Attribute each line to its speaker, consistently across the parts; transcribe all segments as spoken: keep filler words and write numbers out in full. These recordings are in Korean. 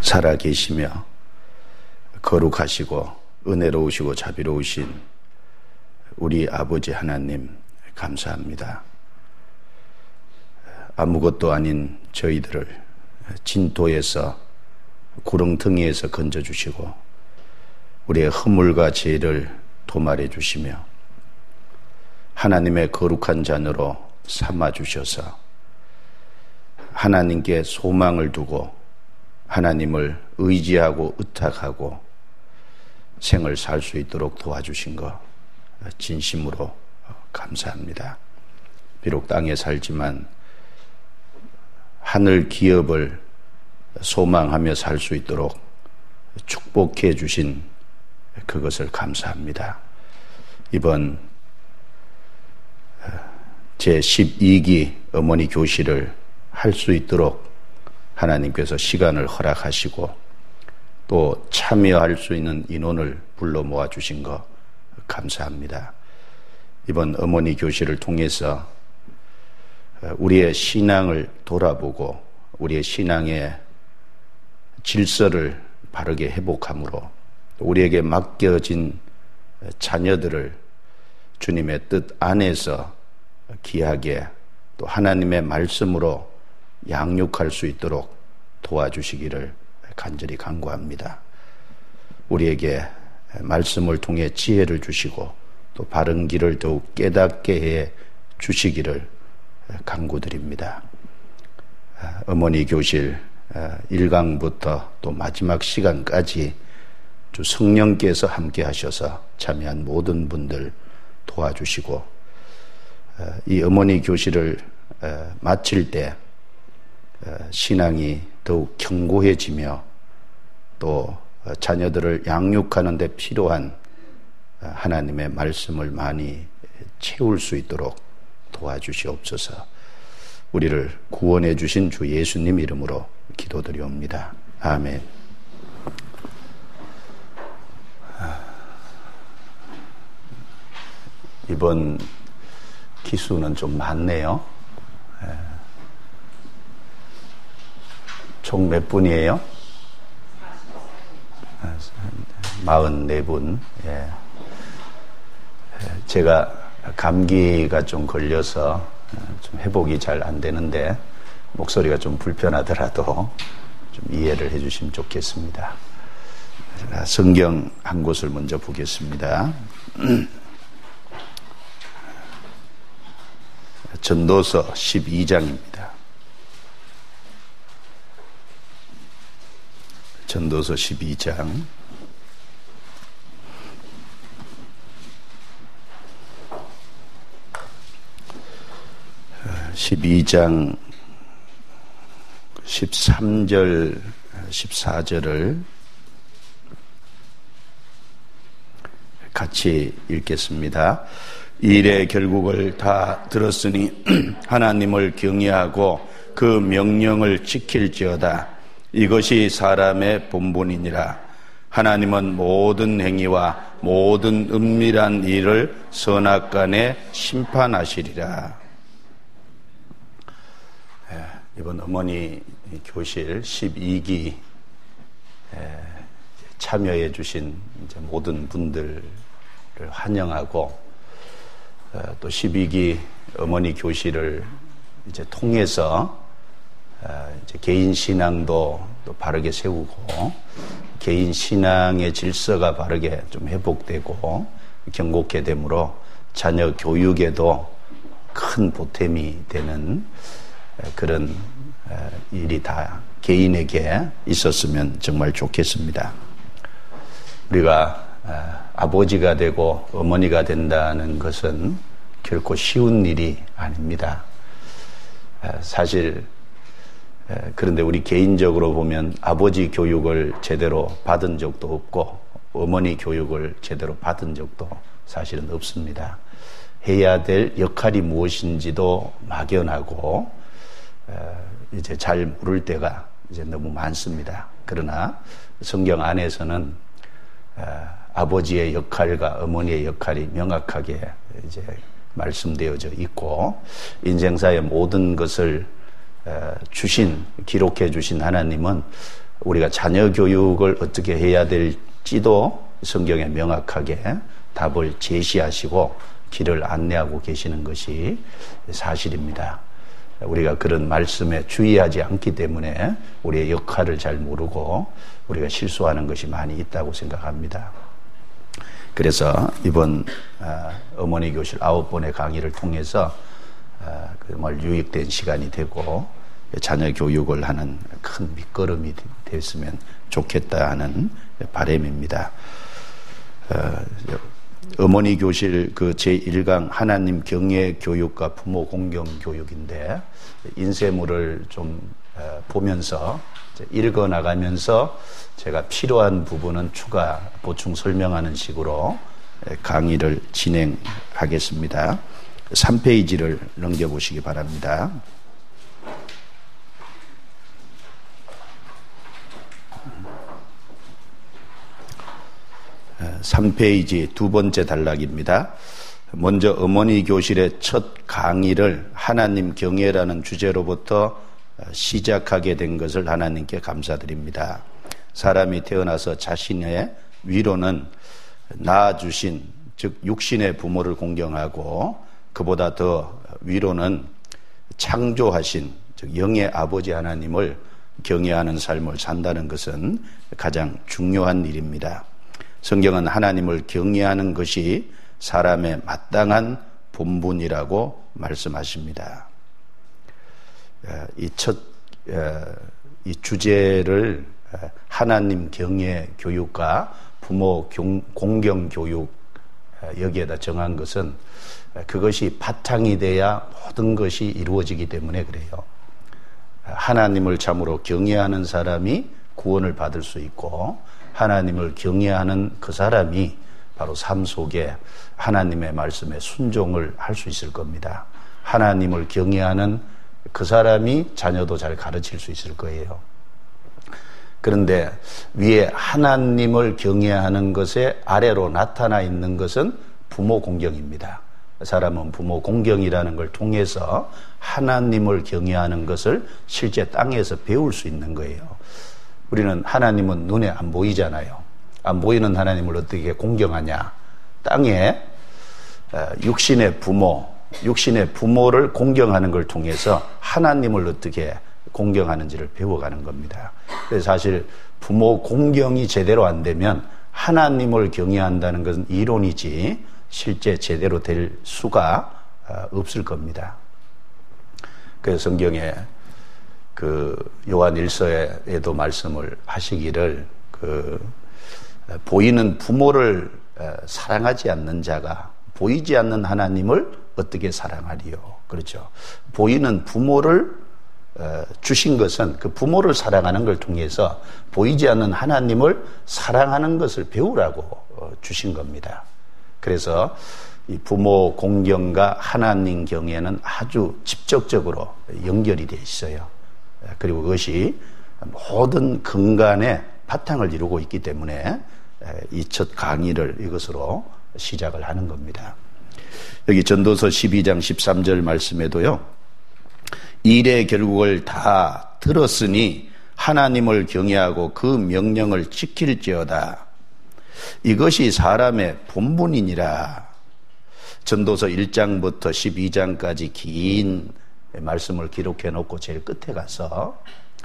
Speaker 1: 살아 계시며 거룩하시고 은혜로우시고 자비로우신 우리 아버지 하나님 감사합니다. 아무것도 아닌 저희들을 진토에서 구렁텅이에서 건져주시고 우리의 허물과 죄를 도말해 주시며 하나님의 거룩한 자녀로 삼아주셔서 하나님께 소망을 두고 하나님을 의지하고 의탁하고 생을 살 수 있도록 도와주신 것 진심으로 감사합니다. 비록 땅에 살지만 하늘 기업을 소망하며 살 수 있도록 축복해 주신 그것을 감사합니다. 이번 제십이 기 어머니 교실을 할 수 있도록 하나님께서 시간을 허락하시고 또 참여할 수 있는 인원을 불러 모아 주신 것 감사합니다. 이번 어머니 교실을 통해서 우리의 신앙을 돌아보고 우리의 신앙의 질서를 바르게 회복함으로 우리에게 맡겨진 자녀들을 주님의 뜻 안에서 귀하게 또 하나님의 말씀으로 양육할 수 있도록 도와주시기를 간절히 간구합니다. 우리에게 말씀을 통해 지혜를 주시고 또 바른 길을 더욱 깨닫게 해 주시기를 간구드립니다. 어머니 교실 일 강부터 또 마지막 시간까지 주 성령께서 함께 하셔서 참여한 모든 분들 도와주시고 이 어머니 교실을 마칠 때 신앙이 더욱 견고해지며 또 자녀들을 양육하는 데 필요한 하나님의 말씀을 많이 채울 수 있도록 도와주시옵소서. 우리를 구원해 주신 주 예수님 이름으로 기도드리옵니다. 아멘. 이번 기수는 좀 많네요. 총 몇 분이에요? 사십사 분. 예. 제가 감기가 좀 걸려서 좀 회복이 잘 안 되는데 목소리가 좀 불편하더라도 좀 이해를 해 주시면 좋겠습니다. 제가 성경 한 곳을 먼저 보겠습니다. 전도서 십이 장입니다. 전도서 십이 장 십이 장 십삼 절 십사 절을 같이 읽겠습니다. 이 일의 결국을 다 들었으니 하나님을 경외하고 그 명령을 지킬지어다. 이것이 사람의 본분이니라. 하나님은 모든 행위와 모든 은밀한 일을 선악간에 심판하시리라. 이번 어머니 교실 십이 기 참여해 주신 이제 모든 분들을 환영하고 또 십이 기 어머니 교실을 이제 통해서 이제 개인 신앙도 또 바르게 세우고 개인 신앙의 질서가 바르게 좀 회복되고 견고케 되므로 자녀 교육에도 큰 보탬이 되는 그런 일이 다 개인에게 있었으면 정말 좋겠습니다. 우리가 아버지가 되고 어머니가 된다는 것은 결코 쉬운 일이 아닙니다. 사실 그런데 우리 개인적으로 보면 아버지 교육을 제대로 받은 적도 없고 어머니 교육을 제대로 받은 적도 사실은 없습니다. 해야 될 역할이 무엇인지도 막연하고 이제 잘 모를 때가 이제 너무 많습니다. 그러나 성경 안에서는 아버지의 역할과 어머니의 역할이 명확하게 이제 말씀되어져 있고 인생사의 모든 것을 주신 기록해 주신 하나님은 우리가 자녀 교육을 어떻게 해야 될지도 성경에 명확하게 답을 제시하시고 길을 안내하고 계시는 것이 사실입니다. 우리가 그런 말씀에 주의하지 않기 때문에 우리의 역할을 잘 모르고 우리가 실수하는 것이 많이 있다고 생각합니다. 그래서 이번 어머니 교실 아홉 번의 강의를 통해서 정말 유익된 시간이 되고 자녀 교육을 하는 큰 밑거름이 됐으면 좋겠다 하는 바람입니다. 어머니 교실 그 제일 강 하나님 경외 교육과 부모 공경 교육인데 인쇄물을 좀 보면서 읽어 나가면서 제가 필요한 부분은 추가 보충 설명하는 식으로 강의를 진행하겠습니다. 삼 페이지를 넘겨보시기 바랍니다. 삼 페이지 두 번째 단락입니다. 먼저 어머니 교실의 첫 강의를 하나님 경외라는 주제로부터 시작하게 된 것을 하나님께 감사드립니다. 사람이 태어나서 자신의 위로는 낳아주신 즉 육신의 부모를 공경하고 그보다 더 위로는 창조하신 즉 영의 아버지 하나님을 경외하는 삶을 산다는 것은 가장 중요한 일입니다. 성경은 하나님을 경외하는 것이 사람의 마땅한 본분이라고 말씀하십니다. 이 첫, 이 주제를 하나님 경외 교육과 부모 공경 교육 여기에다 정한 것은 그것이 바탕이 돼야 모든 것이 이루어지기 때문에 그래요. 하나님을 참으로 경외하는 사람이 구원을 받을 수 있고 하나님을 경외하는 그 사람이 바로 삶 속에 하나님의 말씀에 순종을 할 수 있을 겁니다. 하나님을 경외하는 그 사람이 자녀도 잘 가르칠 수 있을 거예요. 그런데 위에 하나님을 경외하는 것에 아래로 나타나 있는 것은 부모 공경입니다. 사람은 부모 공경이라는 걸 통해서 하나님을 경외하는 것을 실제 땅에서 배울 수 있는 거예요. 우리는 하나님은 눈에 안 보이잖아요. 안 보이는 하나님을 어떻게 공경하냐. 땅에 육신의 부모, 육신의 부모를 공경하는 걸 통해서 하나님을 어떻게 공경하는지를 배워가는 겁니다. 그래서 사실 부모 공경이 제대로 안 되면 하나님을 경외한다는 것은 이론이지 실제 제대로 될 수가 없을 겁니다. 그래서 성경에 그 요한 일서에도 말씀을 하시기를 그 보이는 부모를 사랑하지 않는 자가 보이지 않는 하나님을 어떻게 사랑하리요? 그렇죠. 보이는 부모를 주신 것은 그 부모를 사랑하는 걸 통해서 보이지 않는 하나님을 사랑하는 것을 배우라고 주신 겁니다. 그래서 이 부모 공경과 하나님 경외는 아주 직접적으로 연결이 되어 있어요. 그리고 그것이 모든 근간의 바탕을 이루고 있기 때문에 이 첫 강의를 이것으로 시작을 하는 겁니다. 여기 전도서 십이 장 십삼 절 말씀에도요. 일의 결국을 다 들었으니 하나님을 경외하고 그 명령을 지킬지어다. 이것이 사람의 본분이니라. 전도서 일 장부터 십이 장까지 긴 말씀을 기록해 놓고 제일 끝에 가서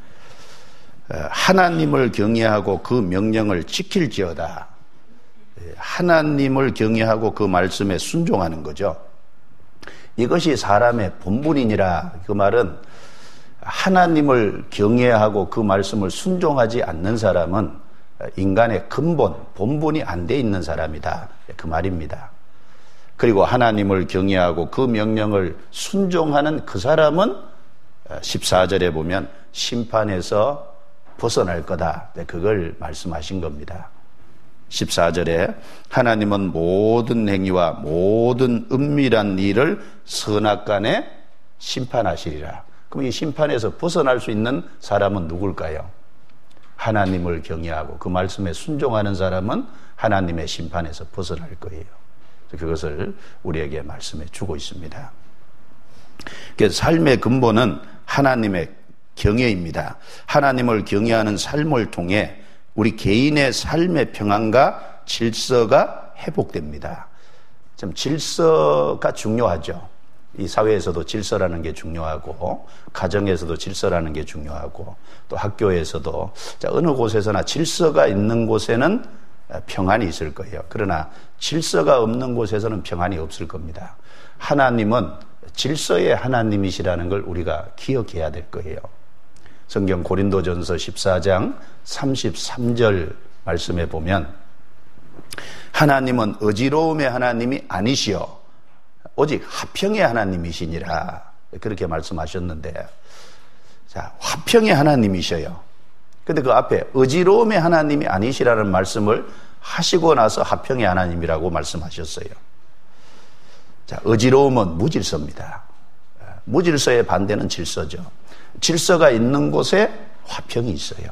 Speaker 1: 하나님을 경외하고 그 명령을 지킬지어다. 하나님을 경외하고 그 말씀에 순종하는 거죠. 이것이 사람의 본분이니라. 그 말은 하나님을 경외하고 그 말씀을 순종하지 않는 사람은 인간의 근본, 본분이 안 돼 있는 사람이다. 그 말입니다. 그리고 하나님을 경외하고 그 명령을 순종하는 그 사람은 십사 절에 보면 심판에서 벗어날 거다. 그걸 말씀하신 겁니다. 십사 절에 하나님은 모든 행위와 모든 은밀한 일을 선악간에 심판하시리라. 그럼 이 심판에서 벗어날 수 있는 사람은 누굴까요? 하나님을 경외하고 그 말씀에 순종하는 사람은 하나님의 심판에서 벗어날 거예요. 그것을 우리에게 말씀해 주고 있습니다. 그래서 삶의 근본은 하나님의 경외입니다. 하나님을 경외하는 삶을 통해 우리 개인의 삶의 평안과 질서가 회복됩니다. 좀 질서가 중요하죠. 이 사회에서도 질서라는 게 중요하고, 가정에서도 질서라는 게 중요하고, 또 학교에서도 어느 곳에서나 질서가 있는 곳에는 평안이 있을 거예요. 그러나 질서가 없는 곳에서는 평안이 없을 겁니다. 하나님은 질서의 하나님이시라는 걸 우리가 기억해야 될 거예요. 성경 고린도전서 십사 장 삼십삼 절 말씀에 보면 하나님은 어지러움의 하나님이 아니시오 오직 화평의 하나님이시니라 그렇게 말씀하셨는데, 자, 화평의 하나님이셔요. 근데 그 앞에 어지러움의 하나님이 아니시라는 말씀을 하시고 나서 화평의 하나님이라고 말씀하셨어요. 자, 어지러움은 무질서입니다. 무질서의 반대는 질서죠. 질서가 있는 곳에 화평이 있어요.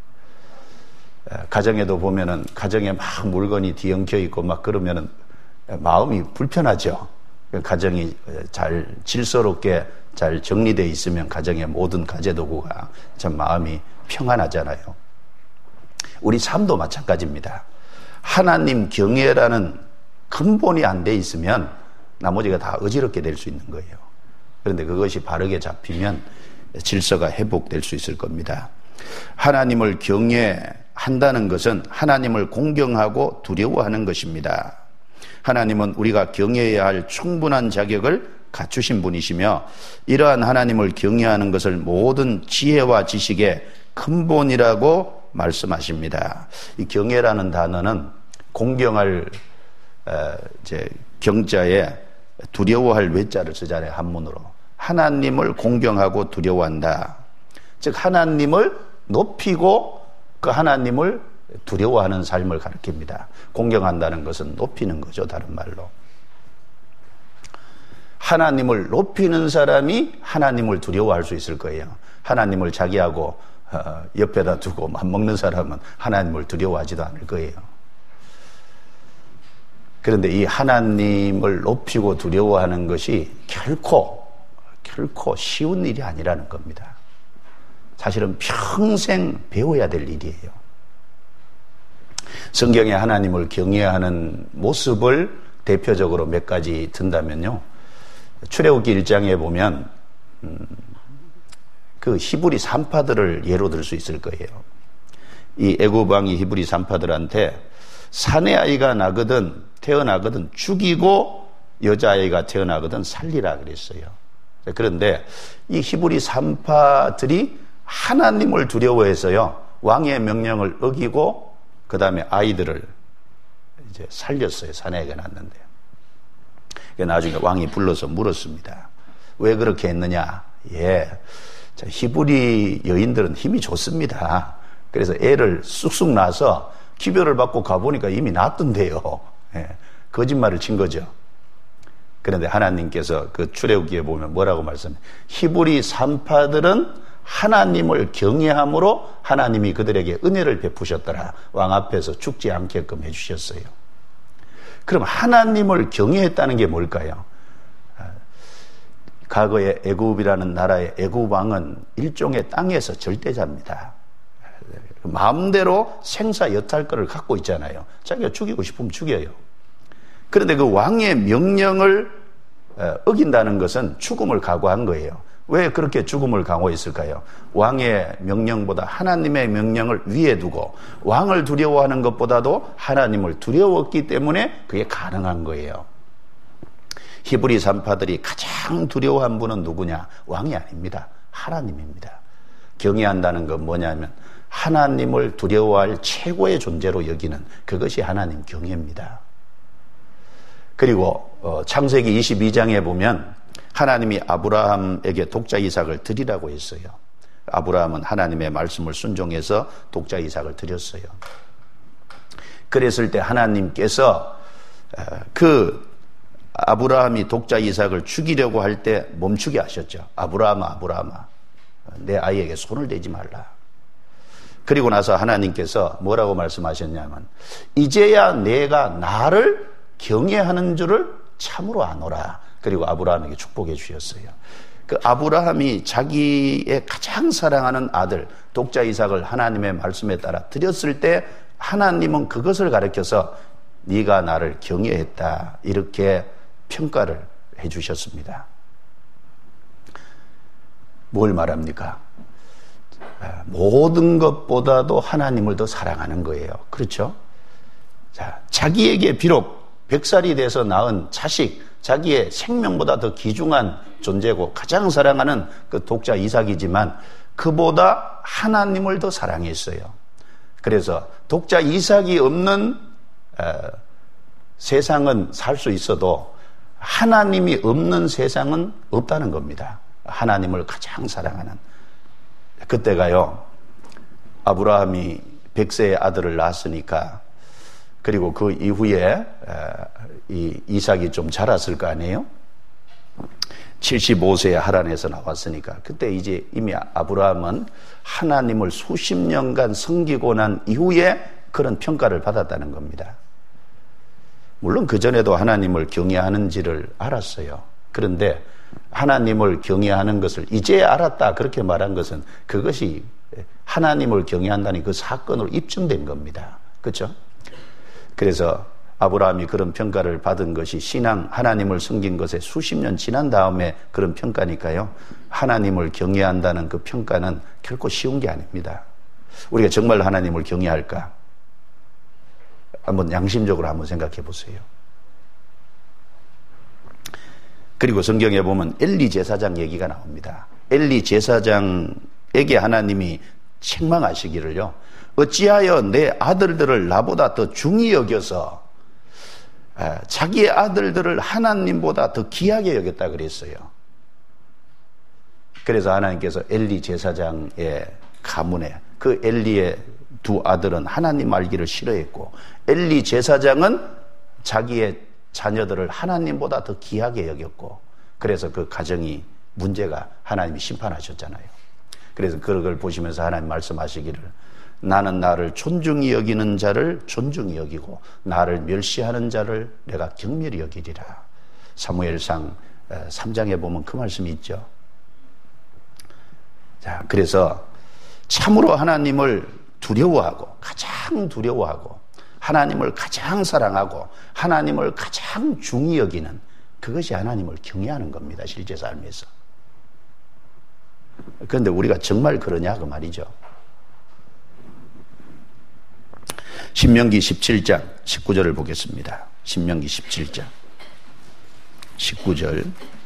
Speaker 1: 가정에도 보면은 가정에 막 물건이 뒤엉켜 있고 막 그러면은 마음이 불편하죠. 가정이 잘 질서롭게 잘 정리되어 있으면 가정의 모든 가재도구가 참 마음이 평안하잖아요. 우리 삶도 마찬가지입니다. 하나님 경외라는 근본이 안 돼 있으면 나머지가 다 어지럽게 될 수 있는 거예요. 그런데 그것이 바르게 잡히면 질서가 회복될 수 있을 겁니다. 하나님을 경외한다는 것은 하나님을 공경하고 두려워하는 것입니다. 하나님은 우리가 경외해야 할 충분한 자격을 갖추신 분이시며 이러한 하나님을 경외하는 것을 모든 지혜와 지식의 근본이라고 말씀하십니다. 이 경외라는 단어는 공경할 이제 경자에 두려워할 외자를 쓰잖아요. 한문으로. 하나님을 공경하고 두려워한다. 즉 하나님을 높이고 그 하나님을 두려워하는 삶을 가리킵니다. 공경한다는 것은 높이는 거죠. 다른 말로. 하나님을 높이는 사람이 하나님을 두려워할 수 있을 거예요. 하나님을 자기하고 옆에다 두고 맞먹는 사람은 하나님을 두려워하지도 않을 거예요. 그런데 이 하나님을 높이고 두려워하는 것이 결코 결코 쉬운 일이 아니라는 겁니다. 사실은 평생 배워야 될 일이에요. 성경에 하나님을 경외하는 모습을 대표적으로 몇 가지 든다면요. 출애굽기 일 장에 보면 음, 그 히브리 산파들을 예로 들 수 있을 거예요. 이 애굽 왕이 히브리 산파들한테 사내 아이가 나거든 태어나거든 죽이고 여자아이가 태어나거든 살리라 그랬어요. 그런데 이 히브리 산파들이 하나님을 두려워해서요 왕의 명령을 어기고 그 다음에 아이들을 이제 살렸어요. 사내아이가 낳았는데 나중에 왕이 불러서 물었습니다. 왜 그렇게 했느냐? 예, 자, 히브리 여인들은 힘이 좋습니다. 그래서 애를 쑥쑥 낳아서 기별을 받고 가보니까 이미 낳았던데요. 예, 거짓말을 친 거죠. 그런데 하나님께서 그 출애굽기에 보면 뭐라고 말씀해요? 히브리 산파들은 하나님을 경외함으로 하나님이 그들에게 은혜를 베푸셨더라. 왕 앞에서 죽지 않게끔 해주셨어요. 그럼 하나님을 경외했다는 게 뭘까요? 과거에 애굽이라는 나라의 애굽 왕은 일종의 땅에서 절대자입니다. 마음대로 생사 여탈권을 갖고 있잖아요. 자기가 죽이고 싶으면 죽여요. 그런데 그 왕의 명령을 어긴다는 것은 죽음을 각오한 거예요. 왜 그렇게 죽음을 각오했을까요? 왕의 명령보다 하나님의 명령을 위에 두고 왕을 두려워하는 것보다도 하나님을 두려웠기 때문에 그게 가능한 거예요. 히브리 산파들이 가장 두려워한 분은 누구냐? 왕이 아닙니다. 하나님입니다. 경외한다는 건 뭐냐면 하나님을 두려워할 최고의 존재로 여기는 그것이 하나님 경외입니다. 그리고 창세기 이십이 장에 보면 하나님이 아브라함에게 독자 이삭을 드리라고 했어요. 아브라함은 하나님의 말씀을 순종해서 독자 이삭을 드렸어요. 그랬을 때 하나님께서 그 아브라함이 독자 이삭을 죽이려고 할 때 멈추게 하셨죠. 아브라함아, 아브라함아, 내 아이에게 손을 대지 말라. 그리고 나서 하나님께서 뭐라고 말씀하셨냐면 이제야 내가 나를 경외하는 줄을 참으로 아노라. 그리고 아브라함에게 축복해 주셨어요. 그 아브라함이 자기의 가장 사랑하는 아들 독자 이삭을 하나님의 말씀에 따라 드렸을 때 하나님은 그것을 가르쳐서 네가 나를 경외했다 이렇게 평가를 해 주셨습니다. 뭘 말합니까? 모든 것보다도 하나님을 더 사랑하는 거예요. 그렇죠? 자, 자기에게 비록 백 살이 돼서 낳은 자식, 자기의 생명보다 더 귀중한 존재고 가장 사랑하는 그 독자 이삭이지만 그보다 하나님을 더 사랑했어요. 그래서 독자 이삭이 없는 에, 세상은 살 수 있어도 하나님이 없는 세상은 없다는 겁니다. 하나님을 가장 사랑하는. 그때가요, 아브라함이 백세의 아들을 낳았으니까, 그리고 그 이후에 이 이삭이 좀 자랐을 거 아니에요? 칠십오 세에 하란에서 나왔으니까 그때 이제 이미 아브라함은 하나님을 수십 년간 섬기고 난 이후에 그런 평가를 받았다는 겁니다. 물론 그전에도 하나님을 경외하는지를 알았어요. 그런데 하나님을 경외하는 것을 이제 알았다 그렇게 말한 것은 그것이 하나님을 경외한다는 그 사건으로 입증된 겁니다. 그렇죠? 그래서 아브라함이 그런 평가를 받은 것이 신앙, 하나님을 섬긴 것에 수십 년 지난 다음에 그런 평가니까요. 하나님을 경외한다는 그 평가는 결코 쉬운 게 아닙니다. 우리가 정말 하나님을 경외할까? 한번 양심적으로 한번 생각해 보세요. 그리고 성경에 보면 엘리 제사장 얘기가 나옵니다. 엘리 제사장에게 하나님이 책망하시기를요. 어찌하여 내 아들들을 나보다 더 중히 여겨서 자기의 아들들을 하나님보다 더 귀하게 여겼다 그랬어요. 그래서 하나님께서 엘리 제사장의 가문에 그 엘리의 두 아들은 하나님 알기를 싫어했고 엘리 제사장은 자기의 자녀들을 하나님보다 더 귀하게 여겼고 그래서 그 가정이 문제가 하나님이 심판하셨잖아요. 그래서 그걸 보시면서 하나님 말씀하시기를 나는 나를 존중히 여기는 자를 존중히 여기고 나를 멸시하는 자를 내가 경멸히 여기리라. 사무엘상 삼 장에 보면 그 말씀이 있죠. 자, 그래서 참으로 하나님을 두려워하고 가장 두려워하고 하나님을 가장 사랑하고 하나님을 가장 중히 여기는 그것이 하나님을 경외하는 겁니다. 실제 삶에서. 그런데 우리가 정말 그러냐 그 말이죠. 신명기 십칠 장 십구 절을 보겠습니다. 신명기 십칠 장 십구 절.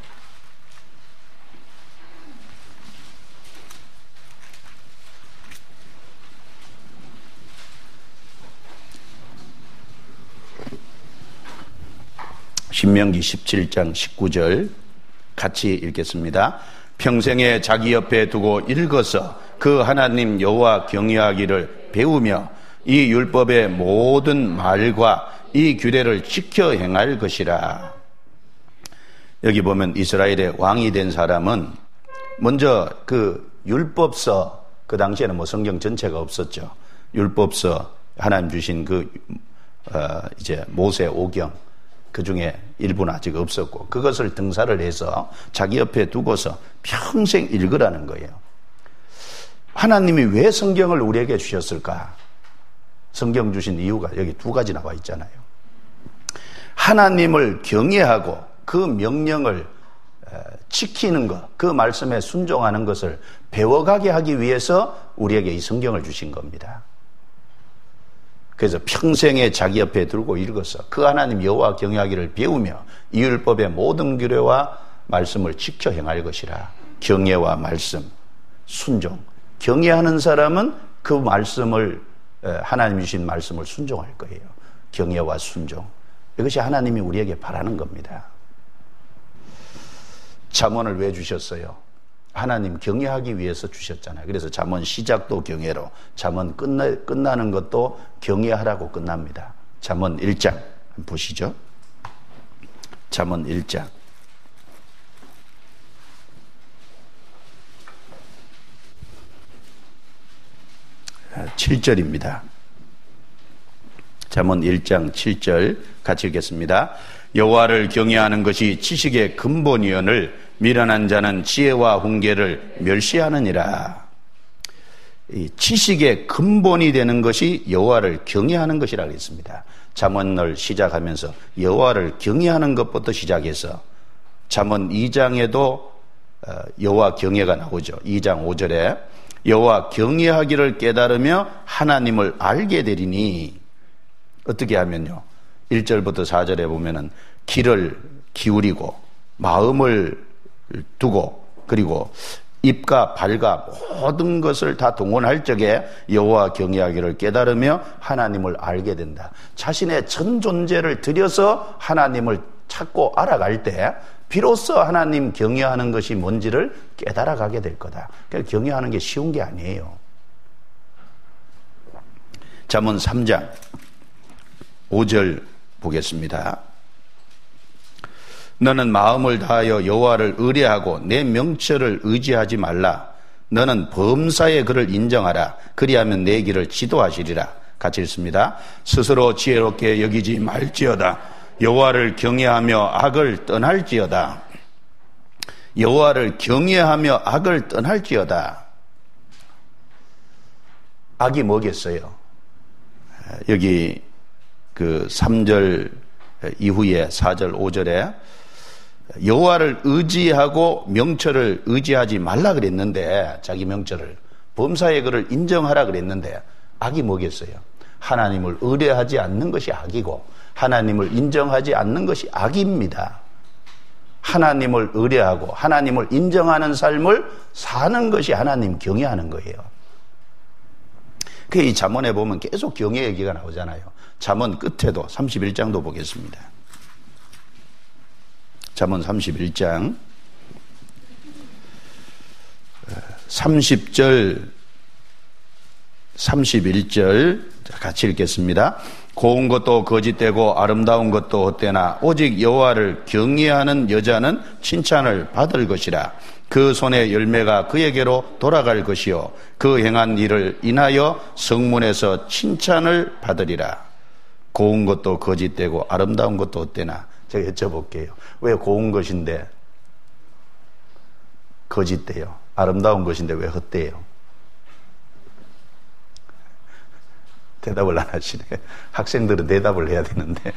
Speaker 1: 신명기 십칠 장 십구 절 같이 읽겠습니다. 평생에 자기 옆에 두고 읽어서 그 하나님 여호와 경외하기를 배우며 이 율법의 모든 말과 이 규례를 지켜 행할 것이라. 여기 보면 이스라엘의 왕이 된 사람은 먼저 그 율법서, 그 당시에는 뭐 성경 전체가 없었죠. 율법서 하나님 주신 그 어, 이제 모세 오경 그 중에 일부는 아직 없었고 그것을 등사를 해서 자기 옆에 두고서 평생 읽으라는 거예요. 하나님이 왜 성경을 우리에게 주셨을까? 성경 주신 이유가 여기 두 가지 나와 있잖아요. 하나님을 경외하고 그 명령을 지키는 것, 그 말씀에 순종하는 것을 배워가게 하기 위해서 우리에게 이 성경을 주신 겁니다. 그래서 평생에 자기 옆에 들고 읽어서 그 하나님 여호와 경외하기를 배우며 이 율법의 모든 규례와 말씀을 지켜 행할 것이라. 경외와 말씀, 순종. 경외하는 사람은 그 말씀을 하나님이 주신 말씀을 순종할 거예요. 경외와 순종. 이것이 하나님이 우리에게 바라는 겁니다. 잠언을 왜 주셨어요? 하나님 경외하기 위해서 주셨잖아요. 그래서 잠언 시작도 경외로, 잠언 끝나, 끝나는 것도 경외하라고 끝납니다. 잠언 일 장 한번 보시죠. 잠언 일 장 칠 절입니다. 잠언 일 장 칠 절 같이 읽겠습니다. 여호와를 경외하는 것이 지식의 근본이언을 미련한 자는 지혜와 훈계를 멸시하느니라. 이 지식의 근본이 되는 것이 여호와를 경외하는 것이라고 했습니다. 잠언을 시작하면서 여호와를 경외하는 것부터 시작해서 잠언 이 장에도 여호와 경외가 나오죠. 이 장 오 절에 여호와 경외하기를 깨달으며 하나님을 알게 되리니, 어떻게 하면요, 일 절부터 사 절에 보면은 귀를 기울이고 마음을 두고 그리고 입과 발과 모든 것을 다 동원할 적에 여호와 경외하기를 깨달으며 하나님을 알게 된다. 자신의 전 존재를 들여서 하나님을 찾고 알아갈 때 비로소 하나님 경외하는 것이 뭔지를 깨달아가게 될 거다. 그러니까 경외하는 게 쉬운 게 아니에요. 잠언 삼 장 오 절 보겠습니다. 너는 마음을 다하여 여호와를 의뢰하고 내 명철을 의지하지 말라. 너는 범사에 그를 인정하라. 그리하면 내 길을 지도하시리라. 같이 읽습니다. 스스로 지혜롭게 여기지 말지어다. 여호와를 경외하며 악을 떠날지어다. 여호와를 경외하며 악을 떠날지어다. 악이 뭐겠어요? 여기 그 삼 절 이후에 사 절 오 절에 여호와를 의지하고 명철을 의지하지 말라 그랬는데, 자기 명철을 범사에 그를 인정하라 그랬는데 악이 뭐겠어요? 하나님을 의뢰하지 않는 것이 악이고 하나님을 인정하지 않는 것이 악입니다. 하나님을 의뢰하고 하나님을 인정하는 삶을 사는 것이 하나님 경외하는 거예요. 그 이 잠언에 보면 계속 경외 얘기가 나오잖아요. 잠언 끝에도 삼십일 장도 보겠습니다. 잠언 삼십일 장 삼십 절 삼십일 절 같이 읽겠습니다. 고운 것도 거짓되고 아름다운 것도 헛되나 오직 여호와를 경외하는 여자는 칭찬을 받을 것이라. 그 손의 열매가 그에게로 돌아갈 것이요 그 행한 일을 인하여 성문에서 칭찬을 받으리라. 고운 것도 거짓되고 아름다운 것도 헛되나. 제가 여쭤볼게요. 왜 고운 것인데 거짓돼요? 아름다운 것인데 왜 헛돼요? 대답을 안 하시네. 학생들은 대답을 해야 되는데.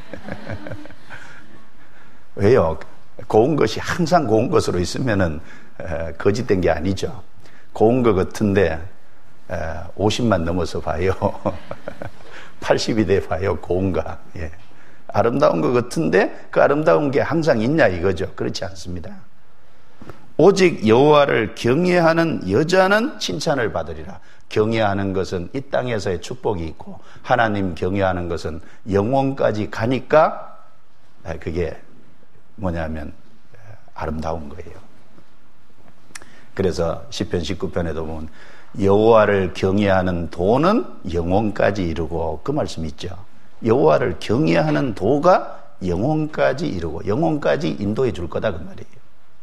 Speaker 1: 왜요? 고운 것이 항상 고운 것으로 있으면은 거짓된 게 아니죠. 고운 것 같은데 오십만 넘어서 봐요. 팔십이 돼 봐요. 고운가. 예. 아름다운 것 같은데 그 아름다운 게 항상 있냐 이거죠. 그렇지 않습니다. 오직 여호와를 경외하는 여자는 칭찬을 받으리라. 경외하는 것은 이 땅에서의 축복이 있고 하나님 경외하는 것은 영원까지 가니까 그게 뭐냐면 아름다운 거예요. 그래서 시편 십구 편에도 보면 여호와를 경외하는 도는 영원까지 이루고, 그 말씀 있죠. 여호와를 경외하는 도가 영원까지 이루고 영원까지 인도해 줄 거다 그 말이에요.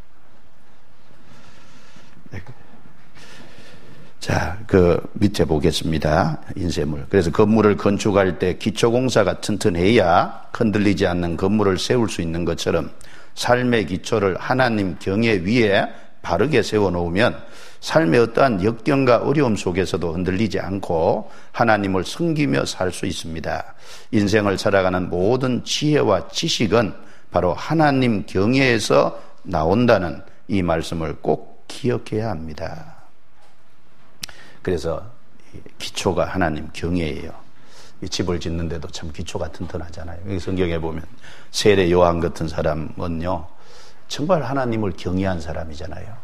Speaker 1: 자, 그 밑에 보겠습니다. 인쇄물. 그래서 건물을 건축할 때 기초공사가 튼튼해야 흔들리지 않는 건물을 세울 수 있는 것처럼 삶의 기초를 하나님 경외 위에 바르게 세워놓으면 삶의 어떠한 역경과 어려움 속에서도 흔들리지 않고 하나님을 섬기며 살 수 있습니다. 인생을 살아가는 모든 지혜와 지식은 바로 하나님 경외에서 나온다는 이 말씀을 꼭 기억해야 합니다. 그래서 기초가 하나님 경외예요. 이 집을 짓는데도 참 기초가 튼튼하잖아요. 여기 성경에 보면 세례 요한 같은 사람은요 정말 하나님을 경외한 사람이잖아요.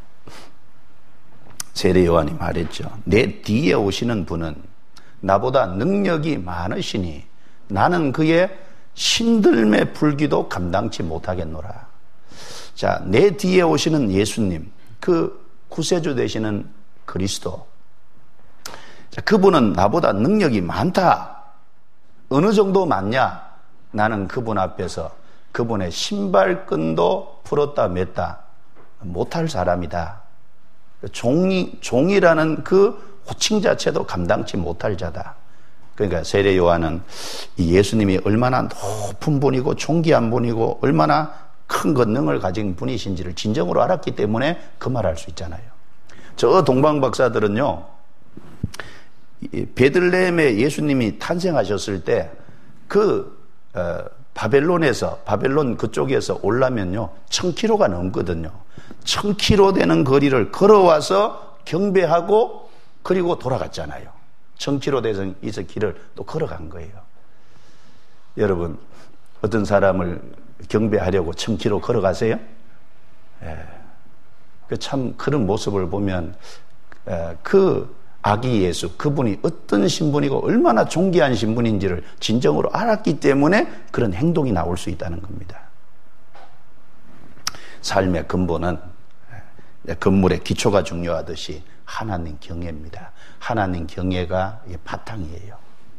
Speaker 1: 세례 요한이 말했죠. 내 뒤에 오시는 분은 나보다 능력이 많으시니 나는 그의 신들매 불기도 감당치 못하겠노라. 자, 내 뒤에 오시는 예수님, 그 구세주 되시는 그리스도, 자, 그분은 나보다 능력이 많다. 어느 정도 많냐? 나는 그분 앞에서 그분의 신발끈도 풀었다 맸다 못할 사람이다. 종이, 종이라는 그 호칭 자체도 감당치 못할 자다. 그러니까 세례 요한은 이 예수님이 얼마나 높은 분이고 존귀한 분이고 얼마나 큰 큰 권능을 가진 분이신지를 진정으로 알았기 때문에 그 말할 수 있잖아요. 저 동방 박사들은요, 베들레헴에 예수님이 탄생하셨을 때 그 어, 바벨론에서 바벨론 그쪽에서 올라면요 천 킬로미터가 넘거든요. 천 킬로미터 되는 거리를 걸어와서 경배하고 그리고 돌아갔잖아요. 천 킬로미터 되는 이 길을 또 걸어간 거예요. 여러분, 어떤 사람을 경배하려고 천 킬로미터 걸어가세요? 예. 참 그런 모습을 보면 그 아기 예수, 그분이 어떤 신분이고 얼마나 존귀한 신분인지를 진정으로 알았기 때문에 그런 행동이 나올 수 있다는 겁니다. 삶의 근본은 건물의 기초가 중요하듯이 하나님 경외입니다. 하나님 경외가 바탕이에요.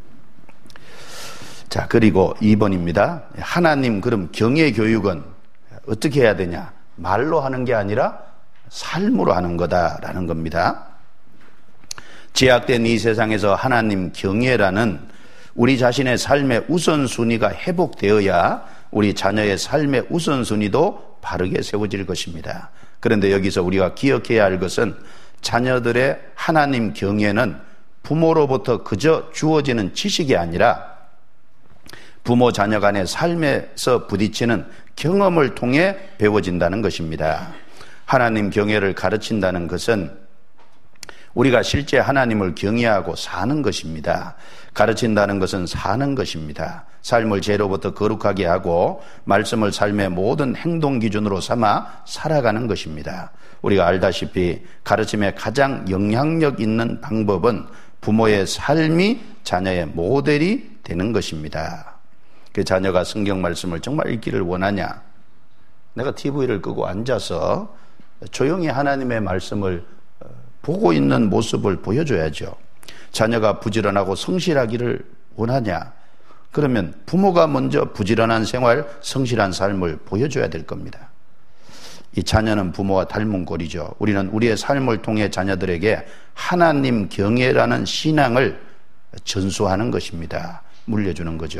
Speaker 1: 자, 그리고 이 번입니다. 하나님 그럼 경외 교육은 어떻게 해야 되냐? 말로 하는 게 아니라 삶으로 하는 거다라는 겁니다. 제약된 이 세상에서 하나님 경외라는 우리 자신의 삶의 우선순위가 회복되어야 우리 자녀의 삶의 우선순위도 바르게 세워질 것입니다. 그런데 여기서 우리가 기억해야 할 것은 자녀들의 하나님 경외는 부모로부터 그저 주어지는 지식이 아니라 부모 자녀 간의 삶에서 부딪히는 경험을 통해 배워진다는 것입니다. 하나님 경외를 가르친다는 것은 우리가 실제 하나님을 경외하고 사는 것입니다. 가르친다는 것은 사는 것입니다. 삶을 죄로부터 거룩하게 하고 말씀을 삶의 모든 행동 기준으로 삼아 살아가는 것입니다. 우리가 알다시피 가르침의 가장 영향력 있는 방법은 부모의 삶이 자녀의 모델이 되는 것입니다. 그 자녀가 성경 말씀을 정말 읽기를 원하냐? 내가 티비를 끄고 앉아서 조용히 하나님의 말씀을 보고 있는 모습을 보여줘야죠. 자녀가 부지런하고 성실하기를 원하냐? 그러면 부모가 먼저 부지런한 생활, 성실한 삶을 보여줘야 될 겁니다. 이 자녀는 부모와 닮은 꼴이죠. 우리는 우리의 삶을 통해 자녀들에게 하나님 경외라는 신앙을 전수하는 것입니다. 물려주는 거죠.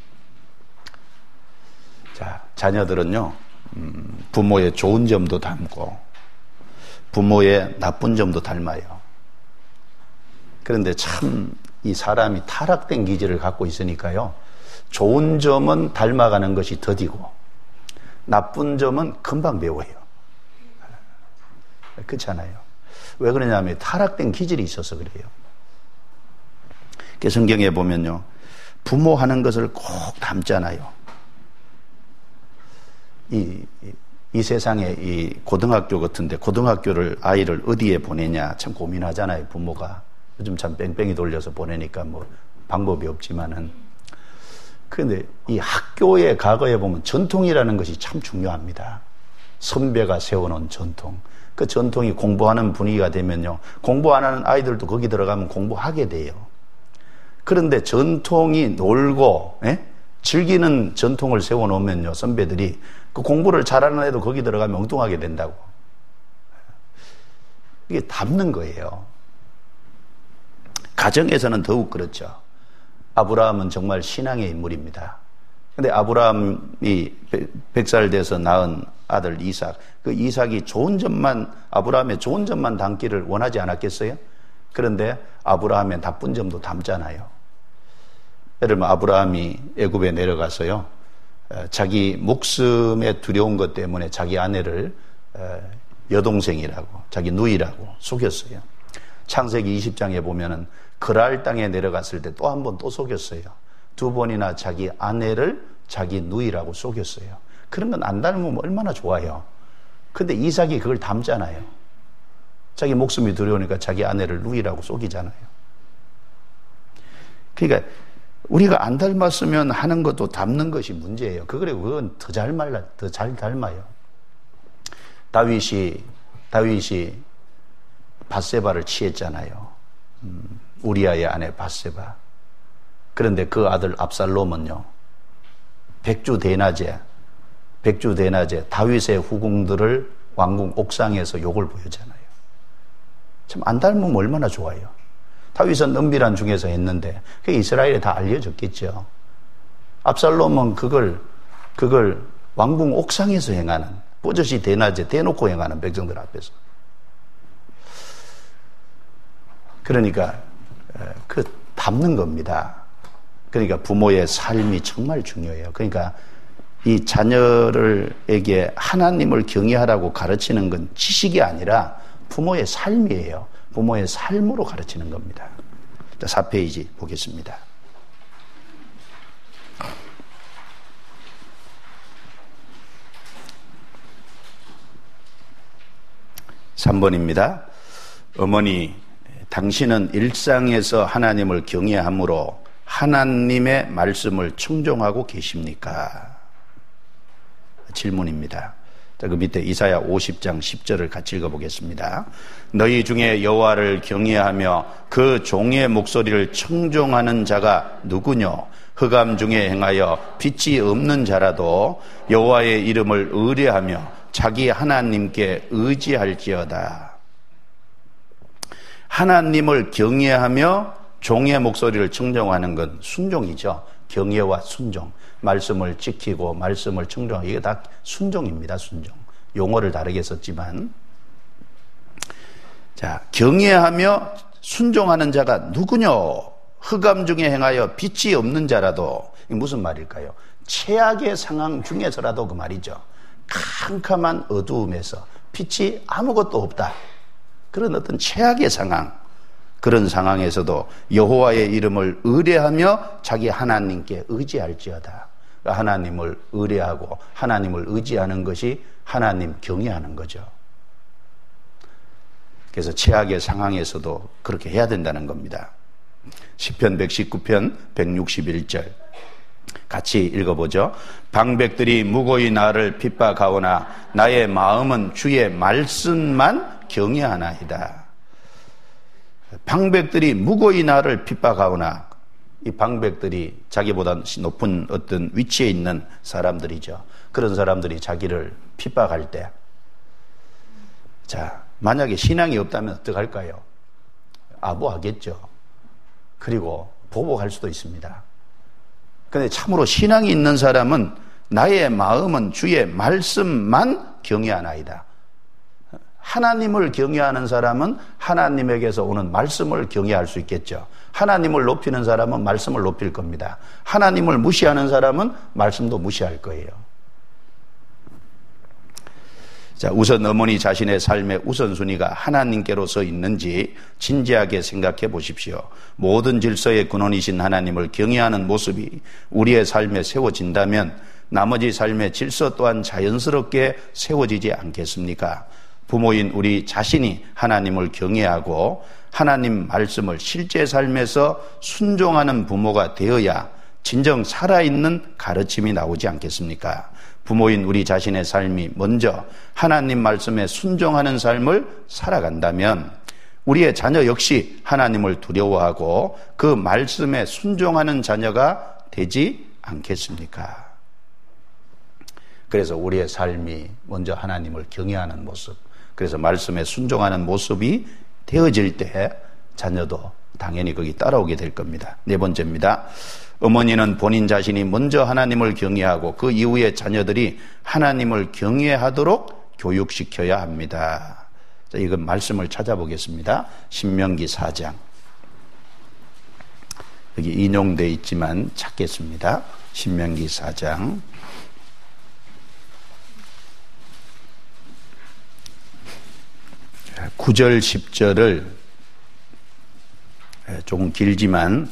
Speaker 1: 자, 자녀들은요, 음, 부모의 좋은 점도 닮고 부모의 나쁜 점도 닮아요. 그런데 참 이 사람이 타락된 기질을 갖고 있으니까요, 좋은 점은 닮아가는 것이 더디고 나쁜 점은 금방 배워요. 그렇잖아요. 왜 그러냐면 타락된 기질이 있어서 그래요. 성경에 보면요, 부모 하는 것을 꼭 닮잖아요. 이, 이, 이 세상에 이 고등학교 같은데 고등학교를 아이를 어디에 보내냐 참 고민하잖아요, 부모가. 요즘 참 뺑뺑이 돌려서 보내니까 뭐 방법이 없지만은. 그런데 이 학교의 과거에 보면 전통이라는 것이 참 중요합니다. 선배가 세워놓은 전통. 그 전통이 공부하는 분위기가 되면요, 공부 안 하는 아이들도 거기 들어가면 공부하게 돼요. 그런데 전통이 놀고 에? 즐기는 전통을 세워놓으면요, 선배들이 그 공부를 잘하는 애도 거기 들어가면 엉뚱하게 된다고. 이게 닮는 거예요. 가정에서는 더욱 그렇죠. 아브라함은 정말 신앙의 인물입니다. 근데 아브라함이 백 살 돼서 낳은 아들 이삭, 그 이삭이 좋은 점만, 아브라함의 좋은 점만 담기를 원하지 않았겠어요? 그런데 아브라함의 나쁜 점도 담잖아요. 예를 들면 아브라함이 애굽에 내려가서요, 자기 목숨에 두려운 것 때문에 자기 아내를 여동생이라고, 자기 누이라고 속였어요. 창세기 이십 장에 보면은 그랄 땅에 내려갔을 때 또 한 번 또 속였어요. 두 번이나 자기 아내를 자기 누이라고 속였어요. 그런 건 안 닮으면 얼마나 좋아요. 근데 이삭이 그걸 닮잖아요. 자기 목숨이 두려우니까 자기 아내를 누이라고 속이잖아요. 그러니까 우리가 안 닮았으면 하는 것도 닮는 것이 문제예요. 그래, 그건 더 잘 말라, 더 잘 닮아요. 다윗이, 다윗이 밧세바를 취했잖아요. 음, 우리아의 아내 밧세바. 그런데 그 아들 압살롬은요, 백주 대낮에, 백주 대낮에 다윗의 후궁들을 왕궁 옥상에서 욕을 보였잖아요. 참 안 닮으면 얼마나 좋아요. 다윗은 은밀한 중에서 했는데 그게 이스라엘에 다 알려졌겠죠. 압살롬은 그걸 그걸 왕궁 옥상에서 행하는, 버젓이 대낮에 대놓고 행하는 백성들 앞에서. 그러니까 그 담는 겁니다. 그러니까 부모의 삶이 정말 중요해요. 그러니까 이 자녀들에게 하나님을 경외하라고 가르치는 건 지식이 아니라 부모의 삶이에요. 부모의 삶으로 가르치는 겁니다. 자, 사 페이지 보겠습니다. 삼 번입니다. 어머니, 당신은 일상에서 하나님을 경외함으로 하나님의 말씀을 청종하고 계십니까? 질문입니다. 자, 그 밑에 이사야 오십 장 십 절을 같이 읽어보겠습니다. 너희 중에 여호와를 경외하며 그 종의 목소리를 청종하는 자가 누구뇨? 흑암 중에 행하여 빛이 없는 자라도 여호와의 이름을 의뢰하며 자기 하나님께 의지할지어다. 하나님을 경외하며 종의 목소리를 청종하는 건 순종이죠. 경외와 순종. 말씀을 지키고 말씀을 청종하고 이게 다 순종입니다. 순종. 용어를 다르게 썼지만, 자, 경외하며 순종하는 자가 누구뇨? 흑암 중에 행하여 빛이 없는 자라도. 이게 무슨 말일까요? 최악의 상황 중에서라도 그 말이죠. 캄캄한 어두움에서 빛이 아무것도 없다. 그런 어떤 최악의 상황, 그런 상황에서도 여호와의 이름을 의뢰하며 자기 하나님께 의지할지어다. 하나님을 의뢰하고 하나님을 의지하는 것이 하나님 경외하는 거죠. 그래서 최악의 상황에서도 그렇게 해야 된다는 겁니다. 시편 백십구 편 백육십일 절 같이 읽어보죠. 방백들이 무고히 나를 핍박하오나 나의 마음은 주의 말씀만 경외하나이다. 방백들이 무고히 나를 핍박하오나, 이 방백들이 자기보다 높은 어떤 위치에 있는 사람들이죠. 그런 사람들이 자기를 핍박할 때, 자, 만약에 신앙이 없다면 어떡할까요? 아부하겠죠. 그리고 보복할 수도 있습니다. 그런데 참으로 신앙이 있는 사람은 나의 마음은 주의 말씀만 경외하나이다. 하나님을 경외하는 사람은 하나님에게서 오는 말씀을 경외할 수 있겠죠. 하나님을 높이는 사람은 말씀을 높일 겁니다. 하나님을 무시하는 사람은 말씀도 무시할 거예요. 자, 우선 어머니 자신의 삶의 우선순위가 하나님께로서 있는지 진지하게 생각해 보십시오. 모든 질서의 근원이신 하나님을 경외하는 모습이 우리의 삶에 세워진다면 나머지 삶의 질서 또한 자연스럽게 세워지지 않겠습니까? 부모인 우리 자신이 하나님을 경외하고 하나님 말씀을 실제 삶에서 순종하는 부모가 되어야 진정 살아있는 가르침이 나오지 않겠습니까? 부모인 우리 자신의 삶이 먼저 하나님 말씀에 순종하는 삶을 살아간다면 우리의 자녀 역시 하나님을 두려워하고 그 말씀에 순종하는 자녀가 되지 않겠습니까? 그래서 우리의 삶이 먼저 하나님을 경외하는 모습, 그래서 말씀에 순종하는 모습이 되어질 때 자녀도 당연히 거기 따라오게 될 겁니다. 네 번째입니다. 어머니는 본인 자신이 먼저 하나님을 경외하고 그 이후에 자녀들이 하나님을 경외하도록 교육시켜야 합니다. 자, 이건 말씀을 찾아보겠습니다. 신명기 사 장. 여기 인용되어 있지만 찾겠습니다. 신명기 사 장. 구 절 십 절을 조금 길지만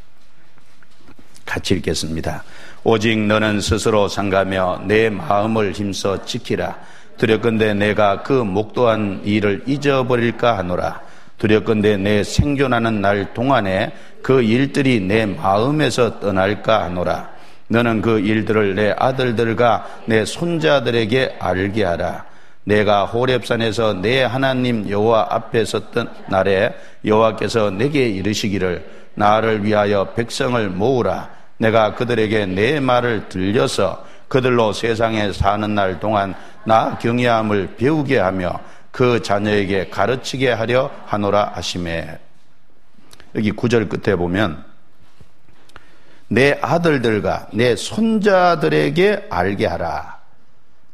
Speaker 1: 같이 읽겠습니다. 오직 너는 스스로 상가며 내 마음을 힘써 지키라. 두렵건대 내가 그 목도한 일을 잊어버릴까 하노라. 두렵건대 내 생존하는 날 동안에 그 일들이 내 마음에서 떠날까 하노라. 너는 그 일들을 내 아들들과 내 손자들에게 알게 하라. 내가 호렙산에서 내 하나님 여호와 앞에 섰던 날에 여호와께서 내게 이르시기를 나를 위하여 백성을 모으라. 내가 그들에게 내 말을 들려서 그들로 세상에 사는 날 동안 나 경외함을 배우게 하며 그 자녀에게 가르치게 하려 하노라 하시매. 여기 구 절 끝에 보면 내 아들들과 내 손자들에게 알게 하라.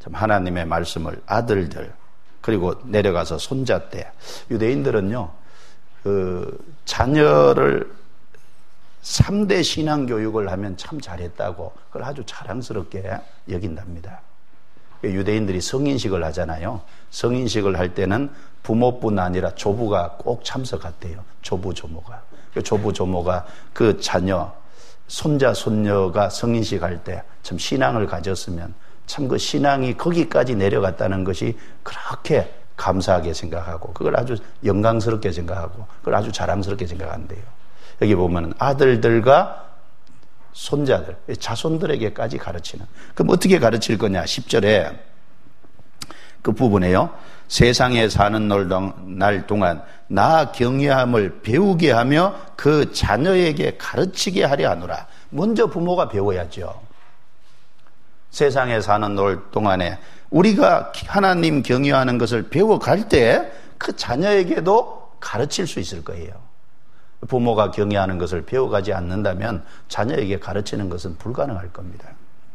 Speaker 1: 참 하나님의 말씀을 아들들 그리고 내려가서 손자 때 유대인들은요 그 자녀를 삼 대 신앙교육을 하면 참 잘했다고 그걸 아주 자랑스럽게 여긴답니다. 유대인들이 성인식을 하잖아요. 성인식을 할 때는 부모뿐 아니라 조부가 꼭 참석했대요. 조부 조모가. 조부 조모가 그 자녀 손자 손녀가 성인식 할 때 참 신앙을 가졌으면 참 그 신앙이 거기까지 내려갔다는 것이 그렇게 감사하게 생각하고 그걸 아주 영광스럽게 생각하고 그걸 아주 자랑스럽게 생각한대요. 여기 보면 아들들과 손자들, 자손들에게까지 가르치는. 그럼 어떻게 가르칠 거냐? 십 절에 그 부분에요. 세상에 사는 날 동안 나 경외함을 배우게 하며 그 자녀에게 가르치게 하려 하노라. 먼저 부모가 배워야죠. 세상에 사는 날 동안에 우리가 하나님 경외하는 것을 배워갈 때 그 자녀에게도 가르칠 수 있을 거예요. 부모가 경외하는 것을 배워가지 않는다면 자녀에게 가르치는 것은 불가능할 겁니다.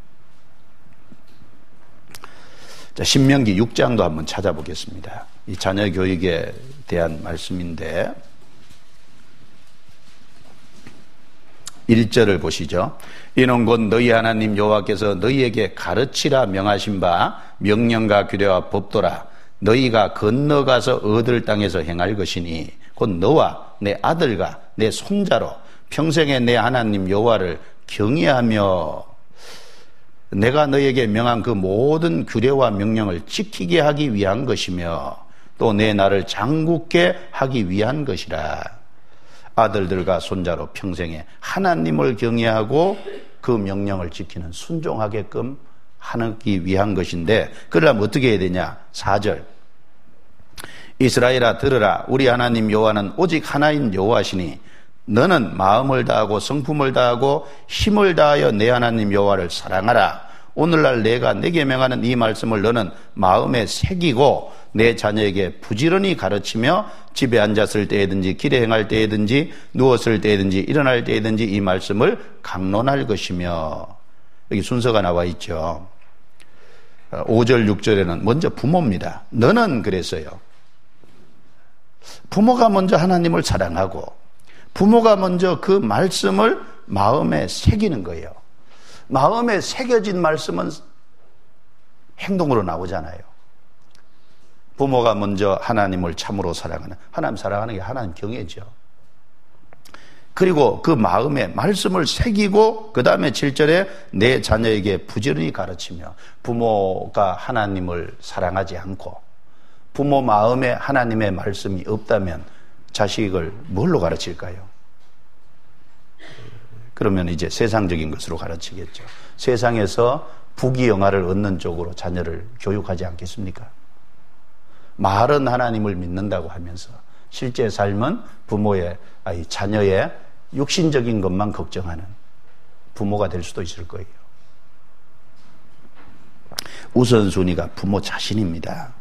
Speaker 1: 자, 신명기 육 장도 한번 찾아보겠습니다. 이 자녀 교육에 대한 말씀인데 일 절을 보시죠. 이는 곧 너희 하나님 여호와께서 너희에게 가르치라 명하신 바 명령과 규례와 법도라 너희가 건너가서 얻을 땅에서 행할 것이니 곧 너와 내 아들과 내 손자로 평생에 내 하나님 여호와를 경외하며 내가 너에게 명한 그 모든 규례와 명령을 지키게 하기 위한 것이며 또 내 나를 장굳게 하기 위한 것이라. 아들들과 손자로 평생에 하나님을 경외하고 그 명령을 지키는 순종하게끔 하기 위한 것인데 그러려면 어떻게 해야 되냐? 사 절 이스라엘아 들으라 우리 하나님 여호와는 오직 하나인 여호와시니 너는 마음을 다하고 성품을 다하고 힘을 다하여 내 하나님 여호와를 사랑하라. 오늘날 내가 내게 명하는 이 말씀을 너는 마음에 새기고 내 자녀에게 부지런히 가르치며 집에 앉았을 때든지 길에 행할 때든지 누웠을 때든지 일어날 때든지 이 말씀을 강론할 것이며 여기 순서가 나와 있죠. 오 절 육 절에는 먼저 부모입니다. 너는 그랬어요. 부모가 먼저 하나님을 사랑하고 부모가 먼저 그 말씀을 마음에 새기는 거예요. 마음에 새겨진 말씀은 행동으로 나오잖아요. 부모가 먼저 하나님을 참으로 사랑하는, 하나님 사랑하는 게 하나님 경외죠. 그리고 그 마음에 말씀을 새기고 그 다음에 칠 절에 내 자녀에게 부지런히 가르치며 부모가 하나님을 사랑하지 않고 부모 마음에 하나님의 말씀이 없다면 자식을 뭘로 가르칠까요? 그러면 이제 세상적인 것으로 가르치겠죠. 세상에서 부귀영화를 얻는 쪽으로 자녀를 교육하지 않겠습니까? 말은 하나님을 믿는다고 하면서 실제 삶은 부모의, 아니 자녀의 육신적인 것만 걱정하는 부모가 될 수도 있을 거예요. 우선순위가 부모 자신입니다.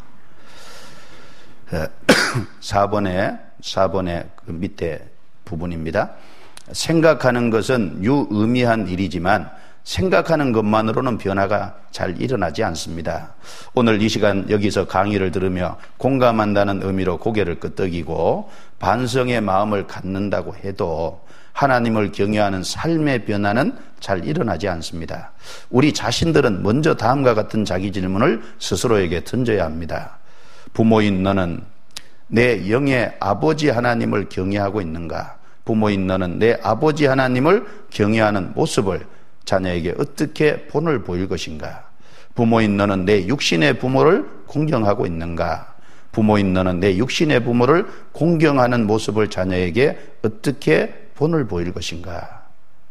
Speaker 1: 사 번에, 사 번에 그 밑에 부분입니다. 생각하는 것은 유의미한 일이지만 생각하는 것만으로는 변화가 잘 일어나지 않습니다. 오늘 이 시간 여기서 강의를 들으며 공감한다는 의미로 고개를 끄덕이고 반성의 마음을 갖는다고 해도 하나님을 경외하는 삶의 변화는 잘 일어나지 않습니다. 우리 자신들은 먼저 다음과 같은 자기 질문을 스스로에게 던져야 합니다. 부모인 너는 내 영의 아버지 하나님을 경외하고 있는가? 부모인 너는 내 아버지 하나님을 경외하는 모습을 자녀에게 어떻게 본을 보일 것인가? 부모인 너는 내 육신의 부모를 공경하고 있는가? 부모인 너는 내 육신의 부모를 공경하는 모습을 자녀에게 어떻게 본을 보일 것인가?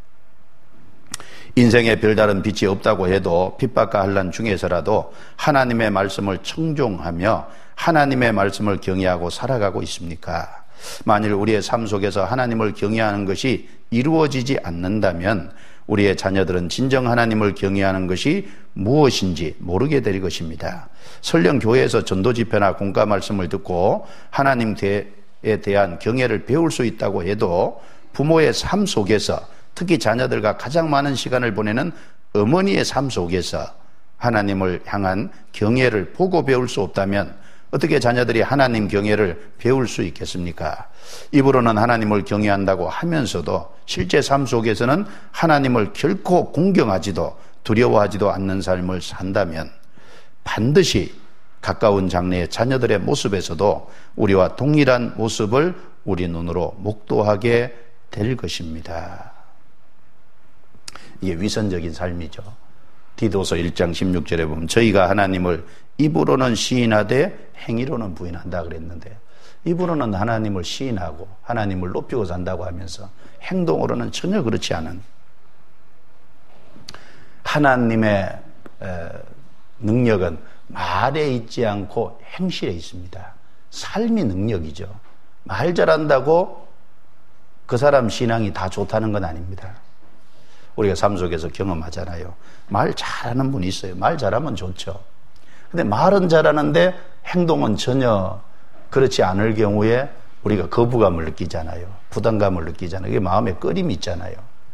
Speaker 1: 인생에 별다른 빛이 없다고 해도 핍박과 환난 중에서라도 하나님의 말씀을 청종하며 하나님의 말씀을 경외하고 살아가고 있습니까? 만일 우리의 삶 속에서 하나님을 경외하는 것이 이루어지지 않는다면 우리의 자녀들은 진정 하나님을 경외하는 것이 무엇인지 모르게 될 것입니다. 설령 교회에서 전도 집회나 공과 말씀을 듣고 하나님에 대한 경외를 배울 수 있다고 해도 부모의 삶 속에서 특히 자녀들과 가장 많은 시간을 보내는 어머니의 삶 속에서 하나님을 향한 경외를 보고 배울 수 없다면 어떻게 자녀들이 하나님 경외를 배울 수 있겠습니까? 입으로는 하나님을 경외한다고 하면서도 실제 삶 속에서는 하나님을 결코 공경하지도 두려워하지도 않는 삶을 산다면 반드시 가까운 장래의 자녀들의 모습에서도 우리와 동일한 모습을 우리 눈으로 목도하게 될 것입니다. 이게 위선적인 삶이죠. 디도서 일 장 십육 절에 보면 저희가 하나님을 입으로는 시인하되 행위로는 부인한다 그랬는데, 입으로는 하나님을 시인하고 하나님을 높이고 산다고 하면서 행동으로는 전혀 그렇지 않은, 하나님의 능력은 말에 있지 않고 행실에 있습니다. 삶이 능력이죠. 말 잘한다고 그 사람 신앙이 다 좋다는 건 아닙니다. 우리가 삶 속에서 경험하잖아요. 말 잘하는 분이 있어요. 말 잘하면 좋죠. 근데 말은 잘하는데 행동은 전혀 그렇지 않을 경우에 우리가 거부감을 느끼잖아요. 부담감을 느끼잖아요. 그게 마음에 꺼림이 있잖아요.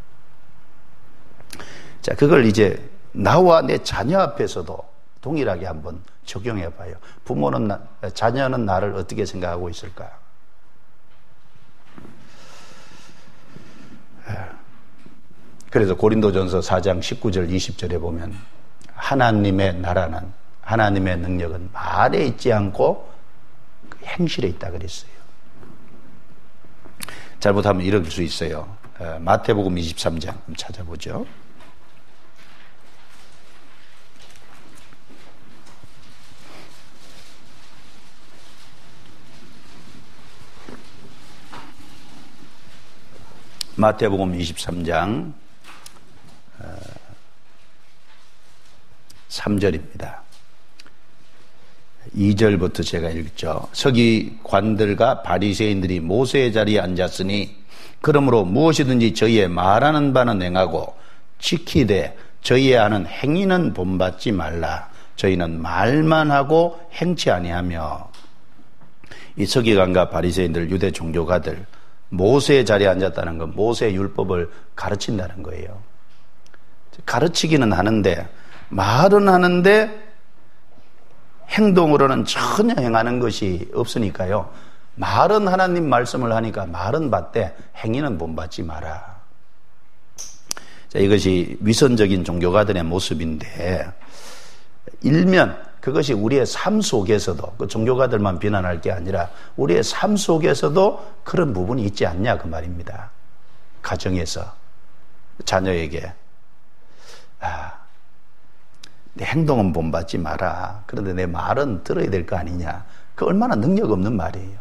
Speaker 1: 자, 그걸 이제 나와 내 자녀 앞에서도 동일하게 한번 적용해 봐요. 부모는, 나, 자녀는 나를 어떻게 생각하고 있을까? 그래서 고린도전서 사 장 십구 절 이십 절에 보면 하나님의 나라는, 하나님의 능력은 말에 있지 않고 행실에 있다 그랬어요. 잘못하면 이럴 수 있어요. 마태복음 이십삼 장 한번 찾아보죠. 마태복음 이십삼 장 삼 절입니다. 이 절부터 제가 읽죠. 서기관들과 바리새인들이 모세의 자리에 앉았으니 그러므로 무엇이든지 저희의 말하는 바는 행하고 지키되 저희의 하는 행위는 본받지 말라. 저희는 말만 하고 행치 아니하며. 이 서기관과 바리새인들, 유대 종교가들, 모세의 자리에 앉았다는 건 모세의 율법을 가르친다는 거예요. 가르치기는 하는데, 말은 하는데 행동으로는 전혀 행하는 것이 없으니까요. 말은 하나님 말씀을 하니까 말은 받되 행위는 본받지 마라. 자, 이것이 위선적인 종교가들의 모습인데, 일면 그것이 우리의 삶 속에서도, 그 종교가들만 비난할 게 아니라 우리의 삶 속에서도 그런 부분이 있지 않냐 그 말입니다. 가정에서 자녀에게 아, 내 행동은 본받지 마라. 그런데 내 말은 들어야 될 거 아니냐. 그 얼마나 능력 없는 말이에요.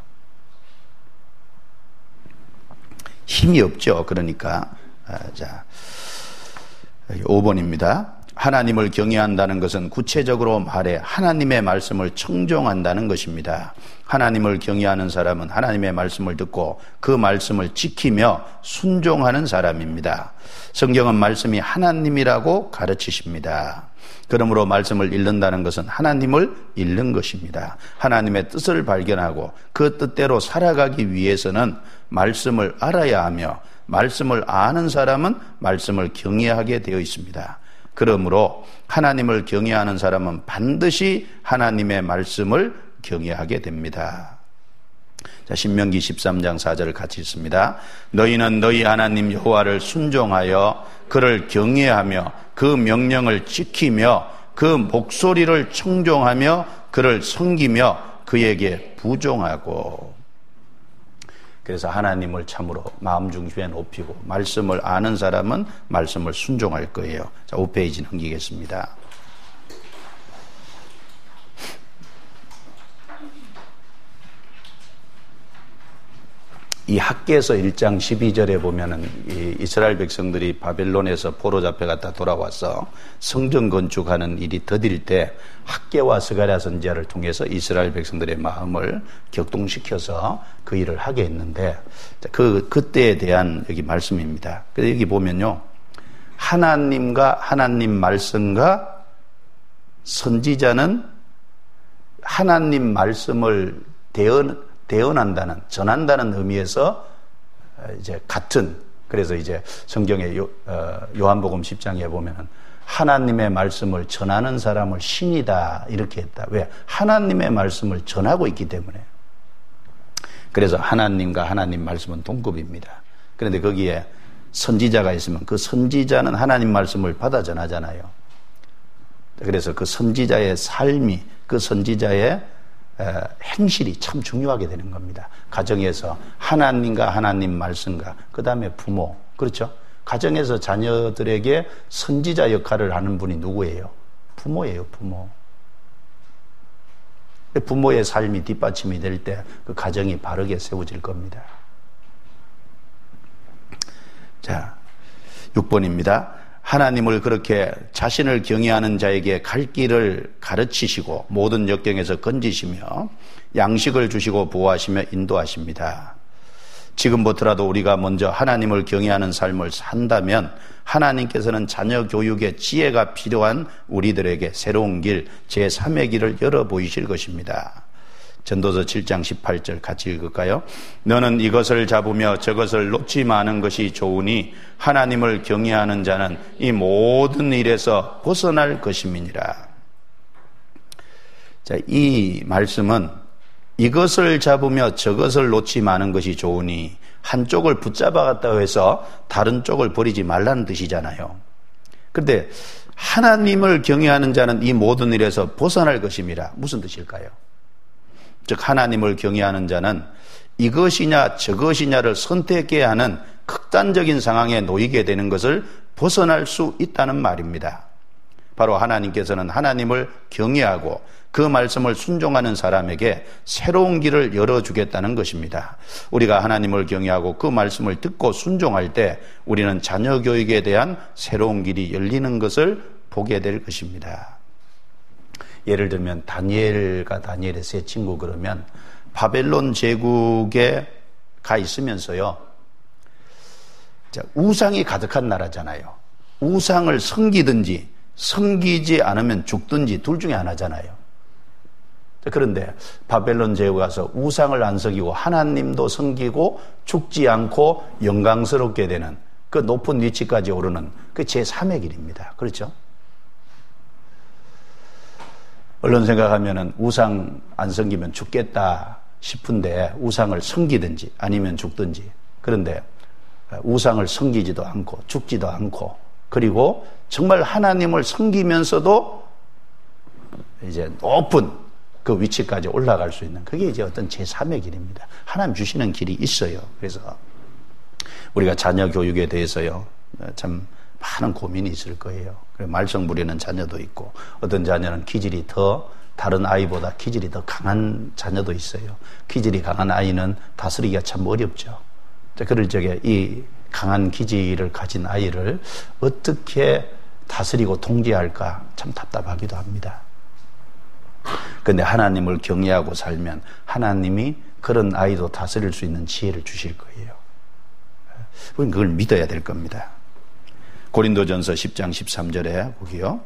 Speaker 1: 힘이 없죠. 그러니까 아, 자 오 번입니다. 하나님을 경외한다는 것은 구체적으로 말해 하나님의 말씀을 청종한다는 것입니다. 하나님을 경외하는 사람은 하나님의 말씀을 듣고 그 말씀을 지키며 순종하는 사람입니다. 성경은 말씀이 하나님이라고 가르치십니다. 그러므로 말씀을 읽는다는 것은 하나님을 읽는 것입니다. 하나님의 뜻을 발견하고 그 뜻대로 살아가기 위해서는 말씀을 알아야 하며 말씀을 아는 사람은 말씀을 경외하게 되어 있습니다. 그러므로 하나님을 경외하는 사람은 반드시 하나님의 말씀을 경외하게 됩니다. 자, 신명기 십삼 장 사 절을 같이 읽습니다. 너희는 너희 하나님 여호와를 순종하여 그를 경외하며 그 명령을 지키며 그 목소리를 청종하며 그를 섬기며 그에게 부종하고. 그래서 하나님을 참으로 마음 중심에 높이고 말씀을 아는 사람은 말씀을 순종할 거예요. 자, 오 페이지 넘기겠습니다. 이 학개서 일 장 십이 절에 보면은 이 이스라엘 백성들이 바벨론에서 포로 잡혀갔다 돌아와서 성전 건축하는 일이 더딜 때 학개와 스가랴 선지자를 통해서 이스라엘 백성들의 마음을 격동시켜서 그 일을 하게 했는데, 그 그때에 대한 여기 말씀입니다. 그래서 여기 보면요, 하나님과 하나님 말씀과 선지자는 하나님 말씀을 대언 대언한다는, 전한다는 의미에서 이제 같은, 그래서 이제 성경의 요, 어, 요한복음 십 장에 보면은 하나님의 말씀을 전하는 사람을 신이다 이렇게 했다. 왜? 하나님의 말씀을 전하고 있기 때문에. 그래서 하나님과 하나님 말씀은 동급입니다. 그런데 거기에 선지자가 있으면 그 선지자는 하나님 말씀을 받아 전하잖아요. 그래서 그 선지자의 삶이, 그 선지자의 행실이 참 중요하게 되는 겁니다. 가정에서 하나님과 하나님 말씀과 그 다음에 부모, 그렇죠? 가정에서 자녀들에게 선지자 역할을 하는 분이 누구예요? 부모예요, 부모. 부모의 삶이 뒷받침이 될 때 그 가정이 바르게 세워질 겁니다. 자, 육 번입니다. 하나님을 그렇게 자신을 경외하는 자에게 갈 길을 가르치시고 모든 역경에서 건지시며 양식을 주시고 보호하시며 인도하십니다. 지금부터라도 우리가 먼저 하나님을 경외하는 삶을 산다면 하나님께서는 자녀 교육에 지혜가 필요한 우리들에게 새로운 길, 제삼의 길을 열어 보이실 것입니다. 전도서 칠 장 십팔 절 같이 읽을까요? 너는 이것을 잡으며 저것을 놓지 마는 것이 좋으니 하나님을 경외하는 자는 이 모든 일에서 벗어날 것임이니라. 자, 이 말씀은 이것을 잡으며 저것을 놓지 마는 것이 좋으니 한쪽을 붙잡아갔다고 해서 다른 쪽을 버리지 말라는 뜻이잖아요. 그런데 하나님을 경외하는 자는 이 모든 일에서 벗어날 것임이라. 무슨 뜻일까요? 즉 하나님을 경외하는 자는 이것이냐 저것이냐를 선택해야 하는 극단적인 상황에 놓이게 되는 것을 벗어날 수 있다는 말입니다. 바로 하나님께서는 하나님을 경외하고 그 말씀을 순종하는 사람에게 새로운 길을 열어주겠다는 것입니다. 우리가 하나님을 경외하고 그 말씀을 듣고 순종할 때 우리는 자녀 교육에 대한 새로운 길이 열리는 것을 보게 될 것입니다. 예를 들면 다니엘과 다니엘의 세 친구 그러면 바벨론 제국에 가 있으면서요, 자, 우상이 가득한 나라잖아요. 우상을 섬기든지 섬기지 않으면 죽든지 둘 중에 하나잖아요. 그런데 바벨론 제국에 가서 우상을 안 섬기고 하나님도 섬기고 죽지 않고 영광스럽게 되는 그 높은 위치까지 오르는 그 제삼의 길입니다. 그렇죠? 얼른 생각하면은 우상 안 섬기면 죽겠다 싶은데 우상을 섬기든지 아니면 죽든지. 그런데 우상을 섬기지도 않고 죽지도 않고 그리고 정말 하나님을 섬기면서도 이제 높은 그 위치까지 올라갈 수 있는 그게 이제 어떤 제삼의 길입니다. 하나님 주시는 길이 있어요. 그래서 우리가 자녀 교육에 대해서요 참 많은 고민이 있을 거예요. 말썽 부리는 자녀도 있고 어떤 자녀는 기질이 더 다른 아이보다 기질이 더 강한 자녀도 있어요. 기질이 강한 아이는 다스리기가 참 어렵죠. 그럴 적에 이 강한 기질을 가진 아이를 어떻게 다스리고 통제할까 참 답답하기도 합니다. 그런데 하나님을 경외하고 살면 하나님이 그런 아이도 다스릴 수 있는 지혜를 주실 거예요. 우리는 그걸 믿어야 될 겁니다. 고린도전서 십 장 십삼 절에 보기요.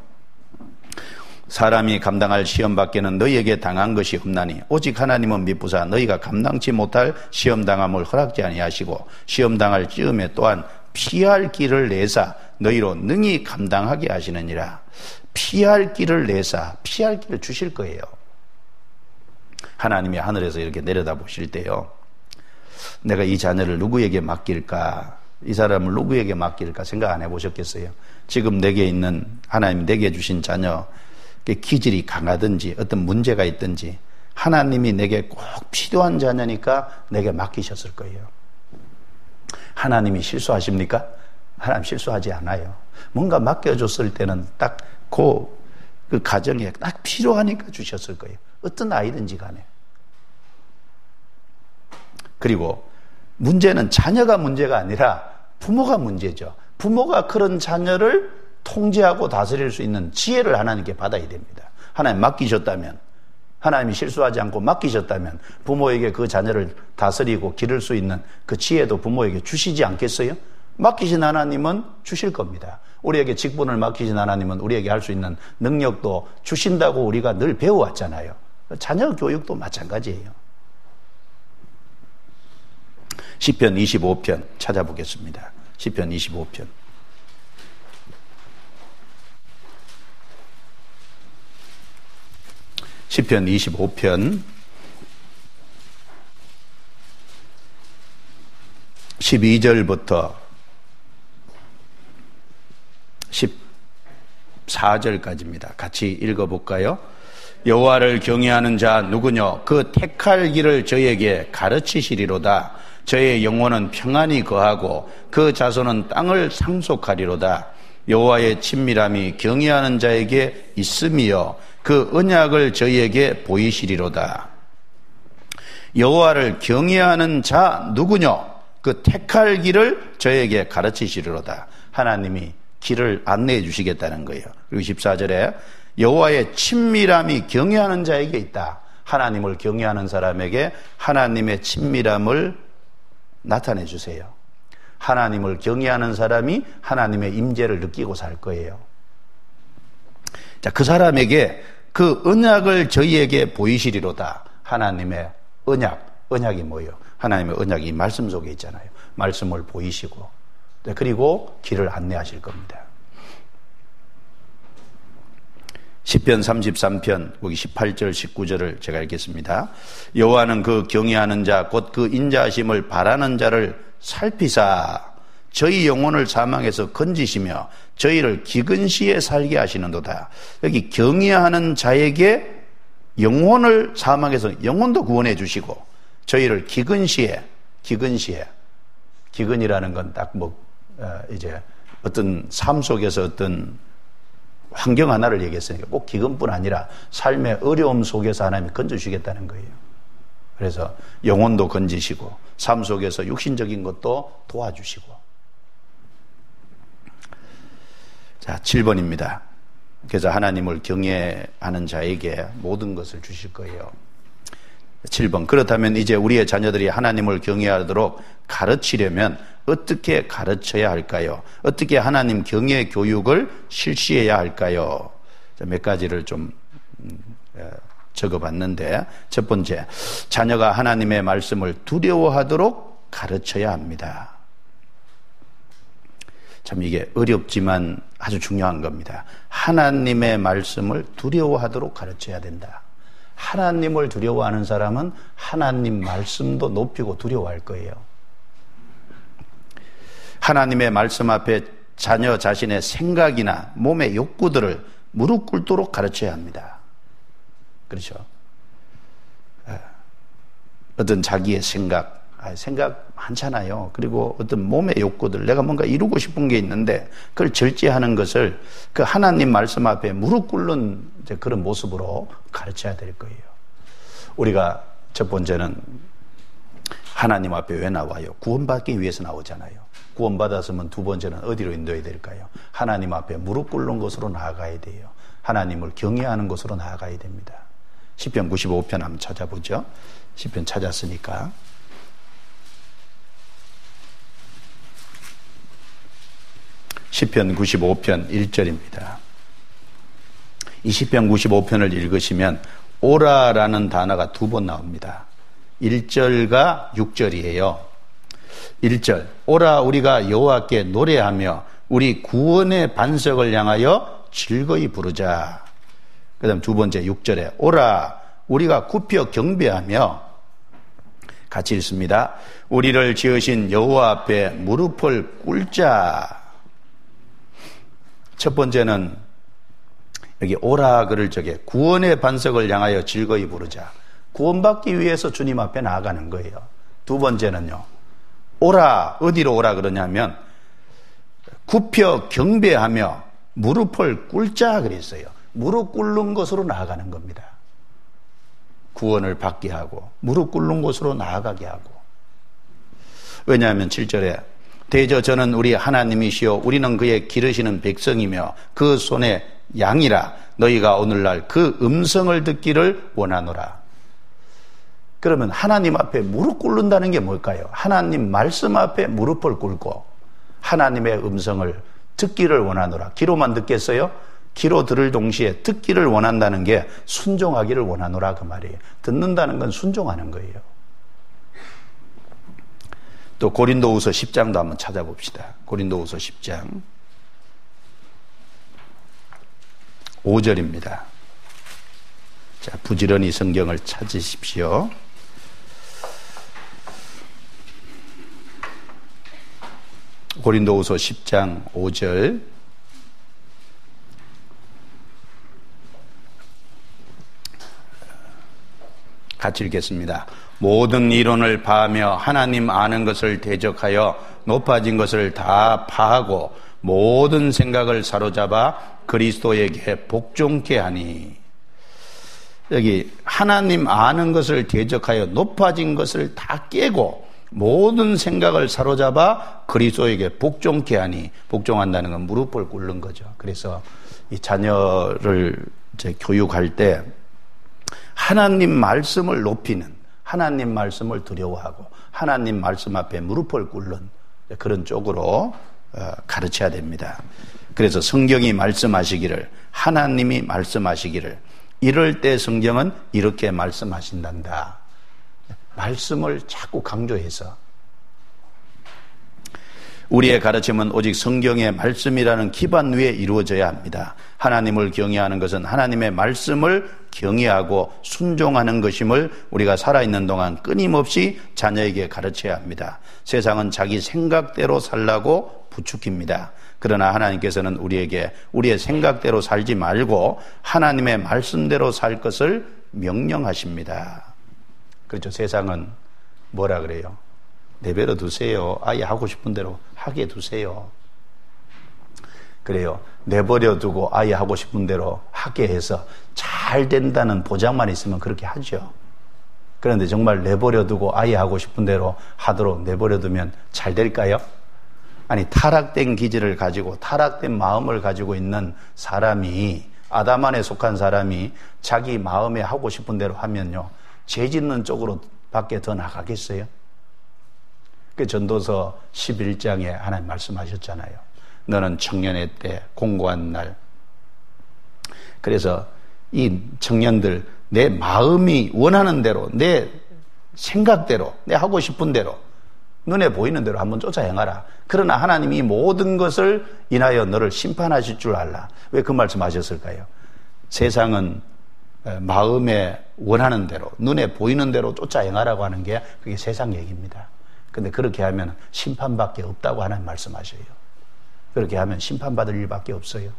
Speaker 1: 사람이 감당할 시험 밖에는 너희에게 당한 것이 없나니 오직 하나님은 미쁘사 너희가 감당치 못할 시험 당함을 허락지 아니하시고 시험 당할 즈음에 또한 피할 길을 내사 너희로 능히 감당하게 하시느니라. 피할 길을 내사 피할 길을 주실 거예요. 하나님이 하늘에서 이렇게 내려다 보실 때요, 내가 이 자녀를 누구에게 맡길까, 이 사람을 누구에게 맡길까 생각 안 해보셨겠어요? 지금 내게 있는 하나님 내게 주신 자녀 기질이 강하든지 어떤 문제가 있든지 하나님이 내게 꼭 필요한 자녀니까 내게 맡기셨을 거예요. 하나님이 실수하십니까? 하나님 실수하지 않아요. 뭔가 맡겨줬을 때는 딱 그, 그 가정에 딱 필요하니까 주셨을 거예요. 어떤 아이든지 간에. 그리고 문제는 자녀가 문제가 아니라 부모가 문제죠. 부모가 그런 자녀를 통제하고 다스릴 수 있는 지혜를 하나님께 받아야 됩니다. 하나님 맡기셨다면, 하나님이 실수하지 않고 맡기셨다면 부모에게 그 자녀를 다스리고 기를 수 있는 그 지혜도 부모에게 주시지 않겠어요? 맡기신 하나님은 주실 겁니다. 우리에게 직분을 맡기신 하나님은 우리에게 할 수 있는 능력도 주신다고 우리가 늘 배워왔잖아요. 자녀 교육도 마찬가지예요. 시편 이십오 편 찾아보겠습니다. 시편 이십오 편. 시편 이십오 편 십이 절부터 십사 절까지입니다. 같이 읽어볼까요? 여호와를 경외하는 자 누구뇨? 그 택할 길을 저에게 가르치시리로다. 저의 영혼은 평안히 거하고 그 자손은 땅을 상속하리로다. 여호와의 친밀함이 경외하는 자에게 있음이요 그 언약을 저희에게 보이시리로다. 여호와를 경외하는 자 누구뇨? 그 택할 길을 저에게 가르치시리로다. 하나님이 길을 안내해 주시겠다는 거예요. 그리고 십사 절에 여호와의 친밀함이 경외하는 자에게 있다. 하나님을 경외하는 사람에게 하나님의 친밀함을 나타내 주세요. 하나님을 경외하는 사람이 하나님의 임재를 느끼고 살 거예요. 자, 그 사람에게 그 언약을 저희에게 보이시리로다. 하나님의 언약, 언약이 뭐예요? 하나님의 언약이 말씀 속에 있잖아요. 말씀을 보이시고 그리고 길을 안내하실 겁니다. 시편 삼십삼 편 거기 십팔 절 십구 절을 제가 읽겠습니다. 여호와는 그 경외하는 자 곧 그 인자하심을 바라는 자를 살피사 저희 영혼을 사망에서 건지시며 저희를 기근 시에 살게 하시는도다. 여기 경외하는 자에게 영혼을 사망에서 영혼도 구원해 주시고 저희를 기근 시에 기근 시에 기근이라는 건 딱 뭐 이제 어떤 삶 속에서 어떤 환경 하나를 얘기했으니까 꼭 기근뿐 아니라 삶의 어려움 속에서 하나님이 건져주시겠다는 거예요. 그래서 영혼도 건지시고 삶 속에서 육신적인 것도 도와주시고. 자, 칠 번입니다. 그래서 하나님을 경외하는 자에게 모든 것을 주실 거예요. 칠 번. 그렇다면 이제 우리의 자녀들이 하나님을 경외하도록 가르치려면 어떻게 가르쳐야 할까요? 어떻게 하나님 경외 교육을 실시해야 할까요? 몇 가지를 좀 적어봤는데, 첫 번째, 자녀가 하나님의 말씀을 두려워하도록 가르쳐야 합니다. 참 이게 어렵지만 아주 중요한 겁니다. 하나님의 말씀을 두려워하도록 가르쳐야 된다. 하나님을 두려워하는 사람은 하나님 말씀도 높이고 두려워할 거예요. 하나님의 말씀 앞에 자녀 자신의 생각이나 몸의 욕구들을 무릎 꿇도록 가르쳐야 합니다. 그렇죠? 어떤 자기의 생각, 생각 많잖아요. 그리고 어떤 몸의 욕구들, 내가 뭔가 이루고 싶은 게 있는데 그걸 절제하는 것을 그 하나님 말씀 앞에 무릎 꿇는 이제 그런 모습으로 가르쳐야 될 거예요. 우리가 첫 번째는 하나님 앞에 왜 나와요? 구원받기 위해서 나오잖아요. 구원받았으면 두 번째는 어디로 인도해야 될까요? 하나님 앞에 무릎 꿇는 곳으로 나아가야 돼요. 하나님을 경외하는 곳으로 나아가야 됩니다. 시편 구십오 편 한번 찾아보죠. 시편 찾았으니까. 시편 구십오 편 일 절입니다. 이 시편 구십오 편을 읽으시면 오라라는 단어가 두 번 나옵니다. 일 절과 육 절이에요. 일 절, 오라 우리가 여호와께 노래하며 우리 구원의 반석을 향하여 즐거이 부르자. 그 다음 두 번째 육 절에 오라 우리가 굽혀 경배하며, 같이 읽습니다. 우리를 지으신 여호와 앞에 무릎을 꿇자. 첫 번째는 여기 오라 그럴 적에 구원의 반석을 향하여 즐거이 부르자. 구원받기 위해서 주님 앞에 나아가는 거예요. 두 번째는요, 오라, 어디로 오라 그러냐면 굽혀 경배하며 무릎을 꿇자 그랬어요. 무릎 꿇는 곳으로 나아가는 겁니다. 구원을 받게 하고 무릎 꿇는 곳으로 나아가게 하고. 왜냐하면 칠 절에 대저 저는 우리 하나님이시요 우리는 그의 기르시는 백성이며 그 손에 양이라 너희가 오늘날 그 음성을 듣기를 원하노라. 그러면 하나님 앞에 무릎 꿇는다는 게 뭘까요? 하나님 말씀 앞에 무릎을 꿇고 하나님의 음성을 듣기를 원하노라. 귀로만 듣겠어요? 귀로 들을 동시에 듣기를 원한다는 게 순종하기를 원하노라 그 말이에요. 듣는다는 건 순종하는 거예요. 또 고린도후서 십 장도 한번 찾아봅시다. 고린도후서 십 장 오 절입니다. 자, 부지런히 성경을 찾으십시오. 고린도후서 십 장 오 절. 같이 읽겠습니다. 모든 이론을 파하며 하나님 아는 것을 대적하여 높아진 것을 다 파하고 모든 생각을 사로잡아 그리스도에게 복종케 하니. 여기 하나님 아는 것을 대적하여 높아진 것을 다 깨고 모든 생각을 사로잡아 그리스도에게 복종케 하니. 복종한다는 건 무릎을 꿇는 거죠. 그래서 이 자녀를 이제 교육할 때 하나님 말씀을 높이는, 하나님 말씀을 두려워하고 하나님 말씀 앞에 무릎을 꿇는 그런 쪽으로 가르쳐야 됩니다. 그래서 성경이 말씀하시기를, 하나님이 말씀하시기를, 이럴 때 성경은 이렇게 말씀하신단다. 말씀을 자꾸 강조해서 우리의 가르침은 오직 성경의 말씀이라는 기반 위에 이루어져야 합니다. 하나님을 경외하는 것은 하나님의 말씀을 경외하고 순종하는 것임을 우리가 살아있는 동안 끊임없이 자녀에게 가르쳐야 합니다. 세상은 자기 생각대로 살라고 부추깁니다. 그러나 하나님께서는 우리에게 우리의 생각대로 살지 말고 하나님의 말씀대로 살 것을 명령하십니다. 그렇죠. 세상은 뭐라 그래요? 내버려 두세요. 아예 하고 싶은 대로 하게 두세요. 그래요. 내버려 두고 아예 하고 싶은 대로 하게 해서 잘 된다는 보장만 있으면 그렇게 하죠. 그런데 정말 내버려 두고 아예 하고 싶은 대로 하도록 내버려 두면 잘 될까요? 아니, 타락된 기질을 가지고 타락된 마음을 가지고 있는 사람이, 아담 안에 속한 사람이 자기 마음에 하고 싶은 대로 하면요, 죄 짓는 쪽으로 밖에 더 나가겠어요? 그 전도서 십일 장에 하나님 말씀하셨잖아요. 너는 청년의 때, 공고한 날. 그래서 이 청년들, 내 마음이 원하는 대로, 내 생각대로, 내 하고 싶은 대로, 눈에 보이는 대로 한번 쫓아 행하라. 그러나 하나님이 모든 것을 인하여 너를 심판하실 줄 알라. 왜 그 말씀 하셨을까요? 세상은 마음에 원하는 대로, 눈에 보이는 대로 쫓아 행하라고 하는 게 그게 세상 얘기입니다. 근데 그렇게 하면 심판밖에 없다고 하나님 말씀하셔요. 그렇게 하면 심판받을 일밖에 없어요.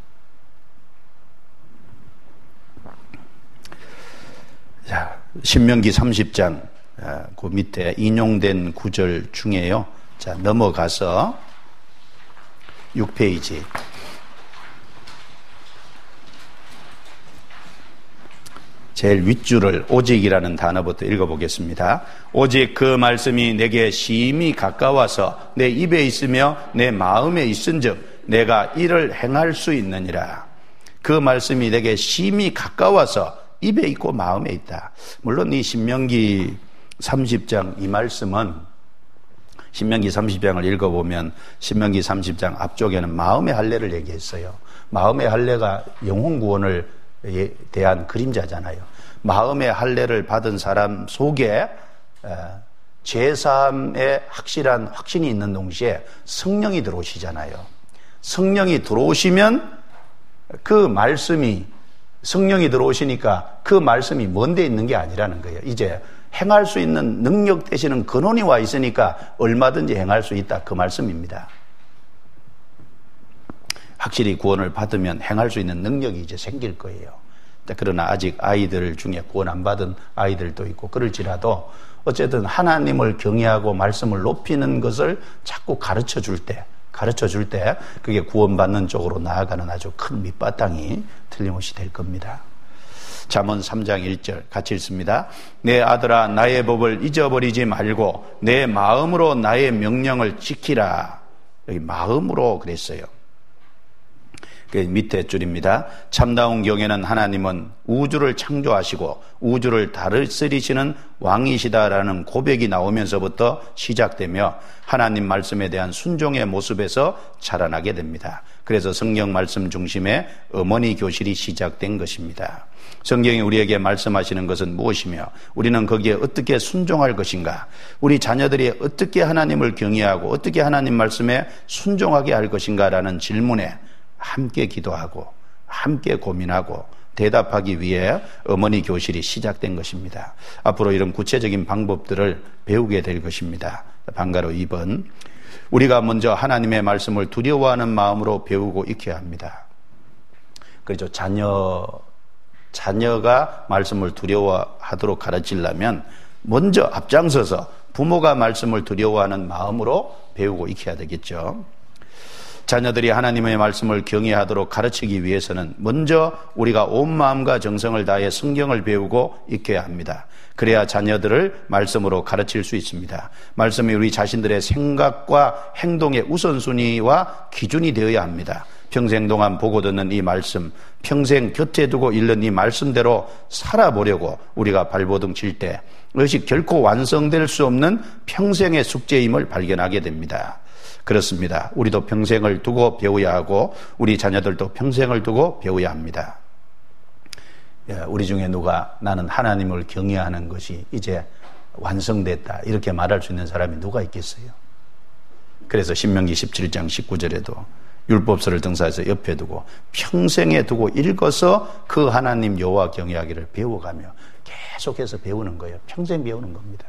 Speaker 1: 자, 신명기 삼십 장 그 밑에 인용된 구절 중에요. 자, 넘어가서 육 페이지. 제일 윗줄을 오직이라는 단어부터 읽어보겠습니다. 오직 그 말씀이 내게 심히 가까워서 내 입에 있으며 내 마음에 있은즉 내가 이를 행할 수 있느니라. 그 말씀이 내게 심히 가까워서 입에 있고 마음에 있다. 물론 이 신명기 삼십 장 이 말씀은 신명기 삼십 장을 읽어보면 신명기 삼십 장 앞쪽에는 마음의 할례를 얘기했어요. 마음의 할례가 영혼 구원을 대한 그림자잖아요. 마음의 할례를 받은 사람 속에 제사함의 확실한 확신이 있는 동시에 성령이 들어오시잖아요. 성령이 들어오시면 그 말씀이, 성령이 들어오시니까 그 말씀이 먼 데 있는 게 아니라는 거예요. 이제 행할 수 있는 능력 되시는 근원이 와 있으니까 얼마든지 행할 수 있다, 그 말씀입니다. 확실히 구원을 받으면 행할 수 있는 능력이 이제 생길 거예요. 그러나 아직 아이들 중에 구원 안 받은 아이들도 있고 그럴지라도 어쨌든 하나님을 경외하고 말씀을 높이는 것을 자꾸 가르쳐 줄 때, 가르쳐 줄 때 그게 구원받는 쪽으로 나아가는 아주 큰 밑바탕이 틀림없이 될 겁니다. 잠언 삼 장 일 절 같이 읽습니다. 내 아들아, 나의 법을 잊어버리지 말고 내 마음으로 나의 명령을 지키라. 여기 마음으로 그랬어요. 그 밑에 줄입니다. 참다운 경에는 하나님은 우주를 창조하시고 우주를 다스리시는 왕이시다라는 고백이 나오면서부터 시작되며 하나님 말씀에 대한 순종의 모습에서 자라나게 됩니다. 그래서 성경 말씀 중심의 어머니 교실이 시작된 것입니다. 성경이 우리에게 말씀하시는 것은 무엇이며 우리는 거기에 어떻게 순종할 것인가, 우리 자녀들이 어떻게 하나님을 경외하고 어떻게 하나님 말씀에 순종하게 할 것인가라는 질문에 함께 기도하고 함께 고민하고 대답하기 위해 어머니 교실이 시작된 것입니다. 앞으로 이런 구체적인 방법들을 배우게 될 것입니다. 방가로 이 번, 우리가 먼저 하나님의 말씀을 두려워하는 마음으로 배우고 익혀야 합니다. 그렇죠. 자녀, 자녀가 말씀을 두려워하도록 가르치려면 먼저 앞장서서 부모가 말씀을 두려워하는 마음으로 배우고 익혀야 되겠죠. 자녀들이 하나님의 말씀을 경외하도록 가르치기 위해서는 먼저 우리가 온 마음과 정성을 다해 성경을 배우고 익혀야 합니다. 그래야 자녀들을 말씀으로 가르칠 수 있습니다. 말씀이 우리 자신들의 생각과 행동의 우선순위와 기준이 되어야 합니다. 평생 동안 보고 듣는 이 말씀, 평생 곁에 두고 읽는 이 말씀대로 살아보려고 우리가 발버둥 칠 때 그것이 결코 완성될 수 없는 평생의 숙제임을 발견하게 됩니다. 그렇습니다. 우리도 평생을 두고 배워야 하고 우리 자녀들도 평생을 두고 배워야 합니다. 우리 중에 누가 나는 하나님을 경외하는 것이 이제 완성됐다 이렇게 말할 수 있는 사람이 누가 있겠어요? 그래서 신명기 십칠 장 십구 절에도 율법서를 등사해서 옆에 두고 평생에 두고 읽어서 그 하나님 여호와 경외하기를 배워가며 계속해서 배우는 거예요. 평생 배우는 겁니다.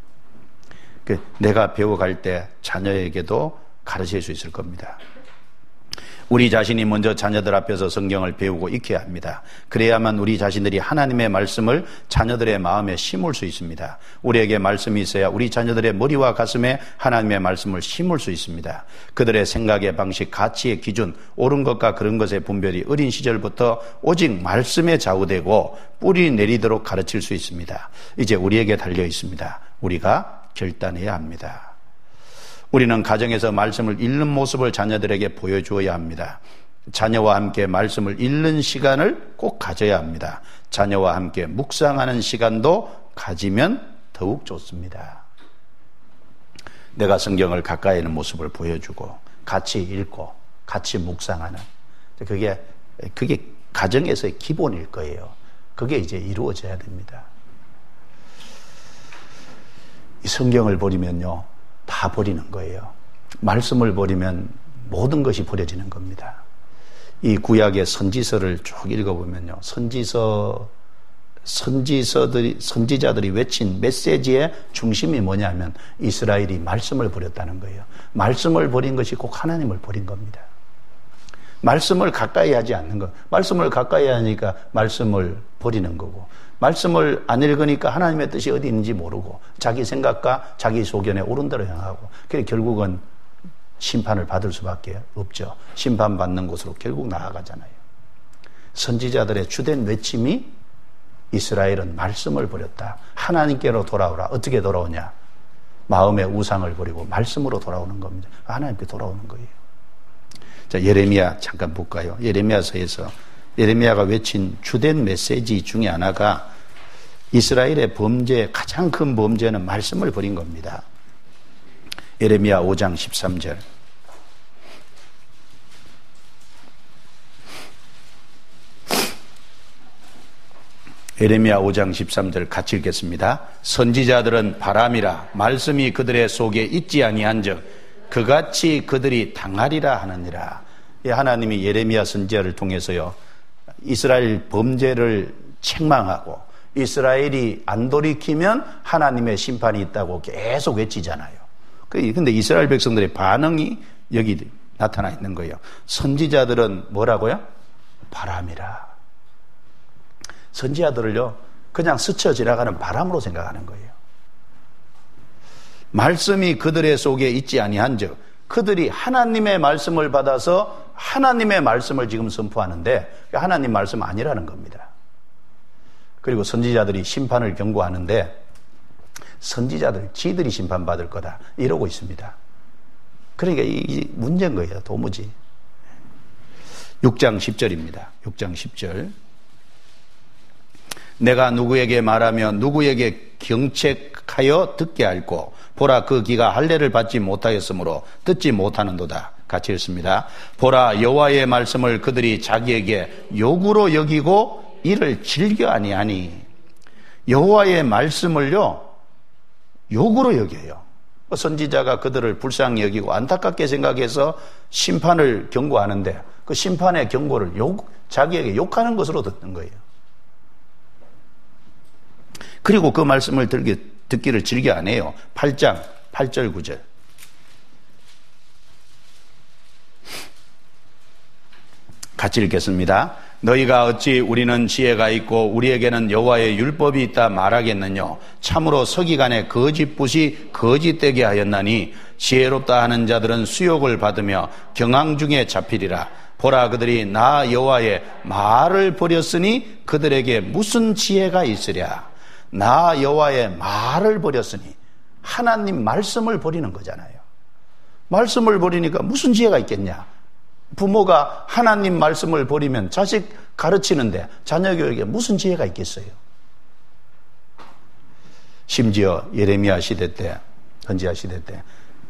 Speaker 1: 내가 배워갈 때 자녀에게도 가르칠 수 있을 겁니다. 우리 자신이 먼저 자녀들 앞에서 성경을 배우고 익혀야 합니다. 그래야만 우리 자신들이 하나님의 말씀을 자녀들의 마음에 심을 수 있습니다. 우리에게 말씀이 있어야 우리 자녀들의 머리와 가슴에 하나님의 말씀을 심을 수 있습니다. 그들의 생각의 방식, 가치의 기준, 옳은 것과 그런 것의 분별이 어린 시절부터 오직 말씀에 좌우되고 뿌리 내리도록 가르칠 수 있습니다. 이제 우리에게 달려 있습니다. 우리가 결단해야 합니다. 우리는 가정에서 말씀을 읽는 모습을 자녀들에게 보여주어야 합니다. 자녀와 함께 말씀을 읽는 시간을 꼭 가져야 합니다. 자녀와 함께 묵상하는 시간도 가지면 더욱 좋습니다. 내가 성경을 가까이 있는 모습을 보여주고 같이 읽고 같이 묵상하는 그게 그게 가정에서의 기본일 거예요. 그게 이제 이루어져야 됩니다. 이 성경을 버리면요 다 버리는 거예요. 말씀을 버리면 모든 것이 버려지는 겁니다. 이 구약의 선지서를 쭉 읽어보면요 선지서 선지서들이 선지자들이 외친 메시지의 중심이 뭐냐면 이스라엘이 말씀을 버렸다는 거예요. 말씀을 버린 것이 꼭 하나님을 버린 겁니다. 말씀을 가까이 하지 않는 것. 말씀을 가까이 하니까 말씀을 버리는 거고 말씀을 안 읽으니까 하나님의 뜻이 어디 있는지 모르고 자기 생각과 자기 소견에 옳은 대로 향하고 그래서 결국은 심판을 받을 수밖에 없죠. 심판받는 곳으로 결국 나아가잖아요. 선지자들의 주된 외침이 이스라엘은 말씀을 버렸다. 하나님께로 돌아오라. 어떻게 돌아오냐? 마음의 우상을 버리고 말씀으로 돌아오는 겁니다. 하나님께 돌아오는 거예요. 자, 예레미야 잠깐 볼까요? 예레미야서에서 예레미야가 외친 주된 메시지 중에 하나가 이스라엘의 범죄, 가장 큰 범죄는 말씀을 버린 겁니다. 예레미야 오 장 십삼 절. 예레미야 오 장 십삼 절 같이 읽겠습니다. 선지자들은 바람이라 말씀이 그들의 속에 있지 아니한즉 그같이 그들이 당하리라 하느니라. 하나님이 예레미야 선지자를 통해서요 이스라엘 범죄를 책망하고 이스라엘이 안 돌이키면 하나님의 심판이 있다고 계속 외치잖아요. 그런데 이스라엘 백성들의 반응이 여기 나타나 있는 거예요. 선지자들은 뭐라고요? 바람이라. 선지자들을요 그냥 스쳐 지나가는 바람으로 생각하는 거예요. 말씀이 그들의 속에 있지 아니한즉 그들이 하나님의 말씀을 받아서 하나님의 말씀을 지금 선포하는데 하나님 말씀 아니라는 겁니다. 그리고 선지자들이 심판을 경고하는데 선지자들 지들이 심판받을 거다 이러고 있습니다. 그러니까 이 문제인 거예요. 도무지. 육 장 십 절입니다. 육 장 십 절. 내가 누구에게 말하며 누구에게 경책하여 듣게 할고 보라 그 귀가 할례를 받지 못하였으므로 듣지 못하는도다. 같이 읽습니다. 보라 여호와의 말씀을 그들이 자기에게 욕으로 여기고 이를 즐겨 아니하니. 여호와의 말씀을요 욕으로 여겨요. 선지자가 그들을 불쌍히 여기고 안타깝게 생각해서 심판을 경고하는데 그 심판의 경고를 욕, 자기에게 욕하는 것으로 듣는 거예요. 그리고 그 말씀을 듣기, 듣기를 즐겨 안 해요. 팔 장 팔 절 구 절. 같이 읽겠습니다. 너희가 어찌 우리는 지혜가 있고 우리에게는 여호와의 율법이 있다 말하겠느냐. 참으로 서기관의 거짓붓이 거짓되게 하였나니 지혜롭다 하는 자들은 수욕을 받으며 경항 중에 잡히리라. 보라, 그들이 나 여호와의 말을 버렸으니 그들에게 무슨 지혜가 있으랴. 나 여호와의 말을 버렸으니 하나님 말씀을 버리는 거잖아요. 말씀을 버리니까 무슨 지혜가 있겠냐. 부모가 하나님 말씀을 버리면 자식 가르치는데 자녀 교육에 무슨 지혜가 있겠어요. 심지어 예레미야 시대 때, 선지자 시대 때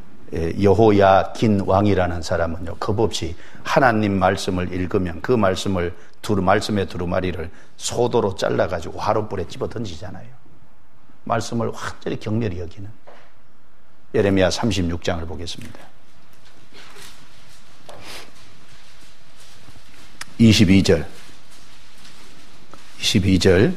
Speaker 1: 여호야긴 왕이라는 사람은요, 겁없이 하나님 말씀을 읽으면 그 말씀을 두루 말씀의 두루마리를 소도로 잘라가지고 화롯불에 집어 던지잖아요. 말씀을 완전히 경멸히 여기는. 예레미야 삼십육 장을 보겠습니다. 이십이 절. 이십이 절.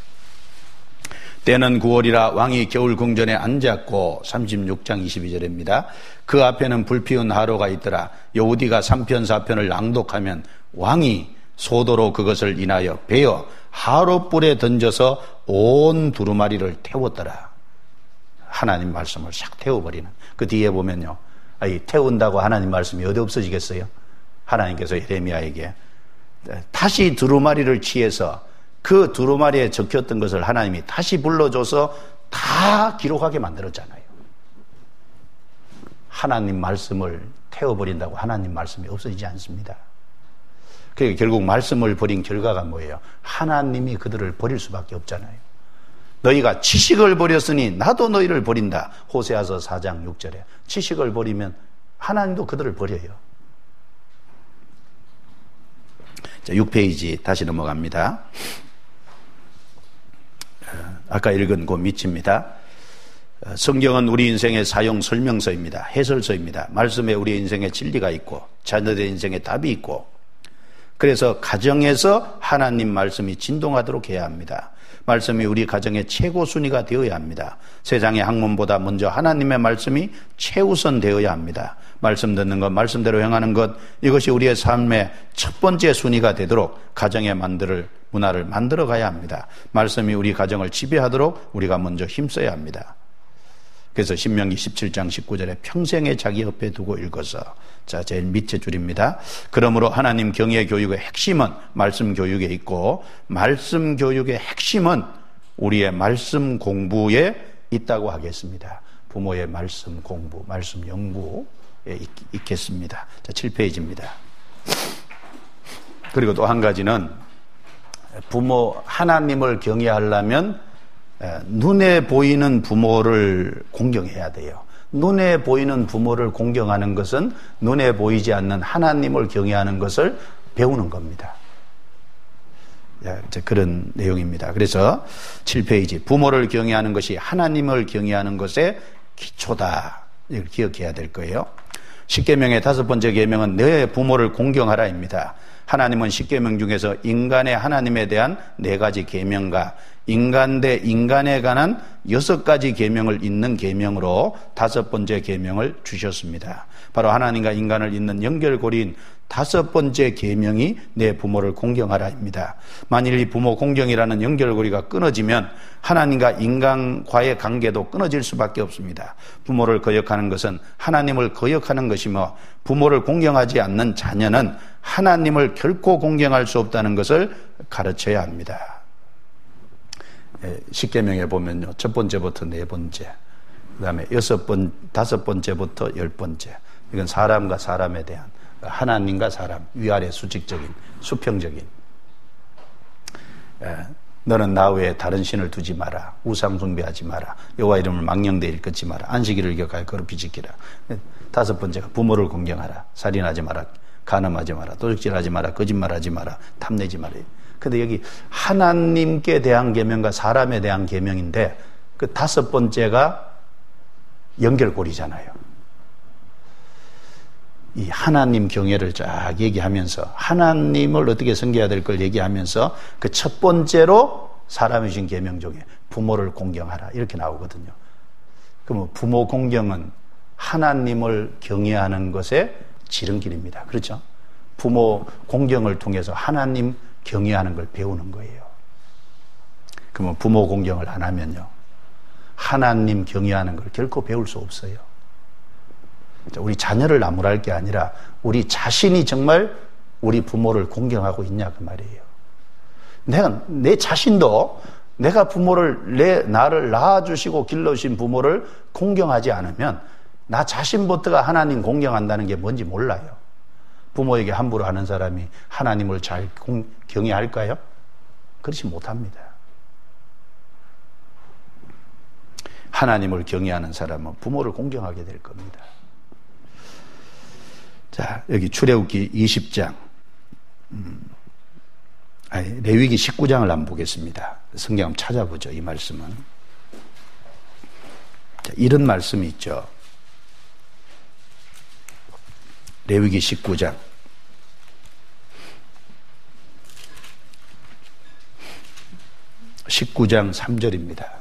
Speaker 1: 때는 구월이라 왕이 겨울 궁전에 앉았고, 삼십육 장 이십이 절입니다. 그 앞에는 불피운 하로가 있더라. 여우디가 삼 편 사 편을 낭독하면 왕이 소도로 그것을 인하여 베어 하롯불에 던져서 온 두루마리를 태웠더라. 하나님 말씀을 싹 태워버리는. 그 뒤에 보면요, 아니, 태운다고 하나님 말씀이 어디 없어지겠어요? 하나님께서 예레미야에게 다시 두루마리를 취해서 그 두루마리에 적혔던 것을 하나님이 다시 불러줘서 다 기록하게 만들었잖아요. 하나님 말씀을 태워버린다고 하나님 말씀이 없어지지 않습니다. 그러니까 결국 말씀을 버린 결과가 뭐예요? 하나님이 그들을 버릴 수밖에 없잖아요. 너희가 지식을 버렸으니 나도 너희를 버린다. 호세아서 사 장 육 절에 지식을 버리면 하나님도 그들을 버려요. 자, 육 페이지 다시 넘어갑니다. 아까 읽은 그 밑입니다. 성경은 우리 인생의 사용 설명서입니다. 해설서입니다. 말씀에 우리 인생의 진리가 있고 자녀들의 인생의 답이 있고, 그래서 가정에서 하나님 말씀이 진동하도록 해야 합니다. 말씀이 우리 가정의 최고 순위가 되어야 합니다. 세상의 학문보다 먼저 하나님의 말씀이 최우선 되어야 합니다. 말씀 듣는 것, 말씀대로 행하는 것, 이것이 우리의 삶의 첫 번째 순위가 되도록 가정의 만들 문화를 만들어 가야 합니다. 말씀이 우리 가정을 지배하도록 우리가 먼저 힘써야 합니다. 그래서 신명기 십칠 장 십구 절에 평생에 자기 옆에 두고 읽어서, 자, 제일 밑에 줄입니다. 그러므로 하나님 경외 교육의 핵심은 말씀 교육에 있고, 말씀 교육의 핵심은 우리의 말씀 공부에 있다고 하겠습니다. 부모의 말씀 공부, 말씀 연구에 있, 있겠습니다. 자, 칠 페이지입니다. 그리고 또 한 가지는, 부모 하나님을 경외하려면 눈에 보이는 부모를 공경해야 돼요. 눈에 보이는 부모를 공경하는 것은 눈에 보이지 않는 하나님을 경외하는 것을 배우는 겁니다. 그런 내용입니다. 그래서 칠 페이지, 부모를 경외하는 것이 하나님을 경외하는 것의 기초다. 이걸 기억해야 될 거예요. 십계명의 다섯 번째 계명은 내 부모를 공경하라입니다. 하나님은 십계명 중에서 인간의 하나님에 대한 네 가지 계명과 인간 대 인간에 관한 여섯 가지 계명을 잇는 계명으로 다섯 번째 계명을 주셨습니다. 바로 하나님과 인간을 잇는 연결고리인 다섯 번째 계명이 내 부모를 공경하라입니다. 만일 이 부모 공경이라는 연결고리가 끊어지면 하나님과 인간과의 관계도 끊어질 수밖에 없습니다. 부모를 거역하는 것은 하나님을 거역하는 것이며, 부모를 공경하지 않는 자녀는 하나님을 결코 공경할 수 없다는 것을 가르쳐야 합니다. 십계명에 보면요, 첫 번째부터 네 번째, 그 다음에 여섯 번, 다섯 번째부터 열 번째, 이건 사람과 사람에 대한, 하나님과 사람, 위아래 수직적인, 수평적인. 에, 너는 나 외에 다른 신을 두지 마라. 우상 숭배하지 마라. 여호와 이름을 망령되이 일컫지 마라. 안식일을 기억하여 거룩히 지키라. 다섯 번째가 부모를 공경하라. 살인하지 마라. 간음하지 마라. 도적질하지 마라. 거짓말하지 마라. 탐내지 마라. 근데 여기 하나님께 대한 계명과 사람에 대한 계명인데, 그 다섯 번째가 연결고리잖아요. 이 하나님 경외를 쫙 얘기하면서 하나님을 어떻게 섬겨야 될 걸 얘기하면서 그 첫 번째로 사람이 주신 계명 중에 부모를 공경하라 이렇게 나오거든요. 그럼 부모 공경은 하나님을 경외하는 것의 지름길입니다. 그렇죠? 부모 공경을 통해서 하나님 경외하는 걸 배우는 거예요. 그러면 부모 공경을 안 하면요, 하나님 경외하는 걸 결코 배울 수 없어요. 우리 자녀를 나무랄 게 아니라 우리 자신이 정말 우리 부모를 공경하고 있냐 그 말이에요. 내가 내 자신도 내가 부모를 내 나를 낳아주시고 길러주신 부모를 공경하지 않으면 나 자신부터가 하나님 공경한다는 게 뭔지 몰라요. 부모에게 함부로 하는 사람이 하나님을 잘 경외할까요? 그렇지 못합니다. 하나님을 경외하는 사람은 부모를 공경하게 될 겁니다. 자, 여기 출애굽기 이십 장, 음, 아니, 레위기 십구 장을 한번 보겠습니다. 성경 한번 찾아보죠, 이 말씀은. 자, 이런 말씀이 있죠. 레위기 십구 장. 십구 장 삼 절입니다.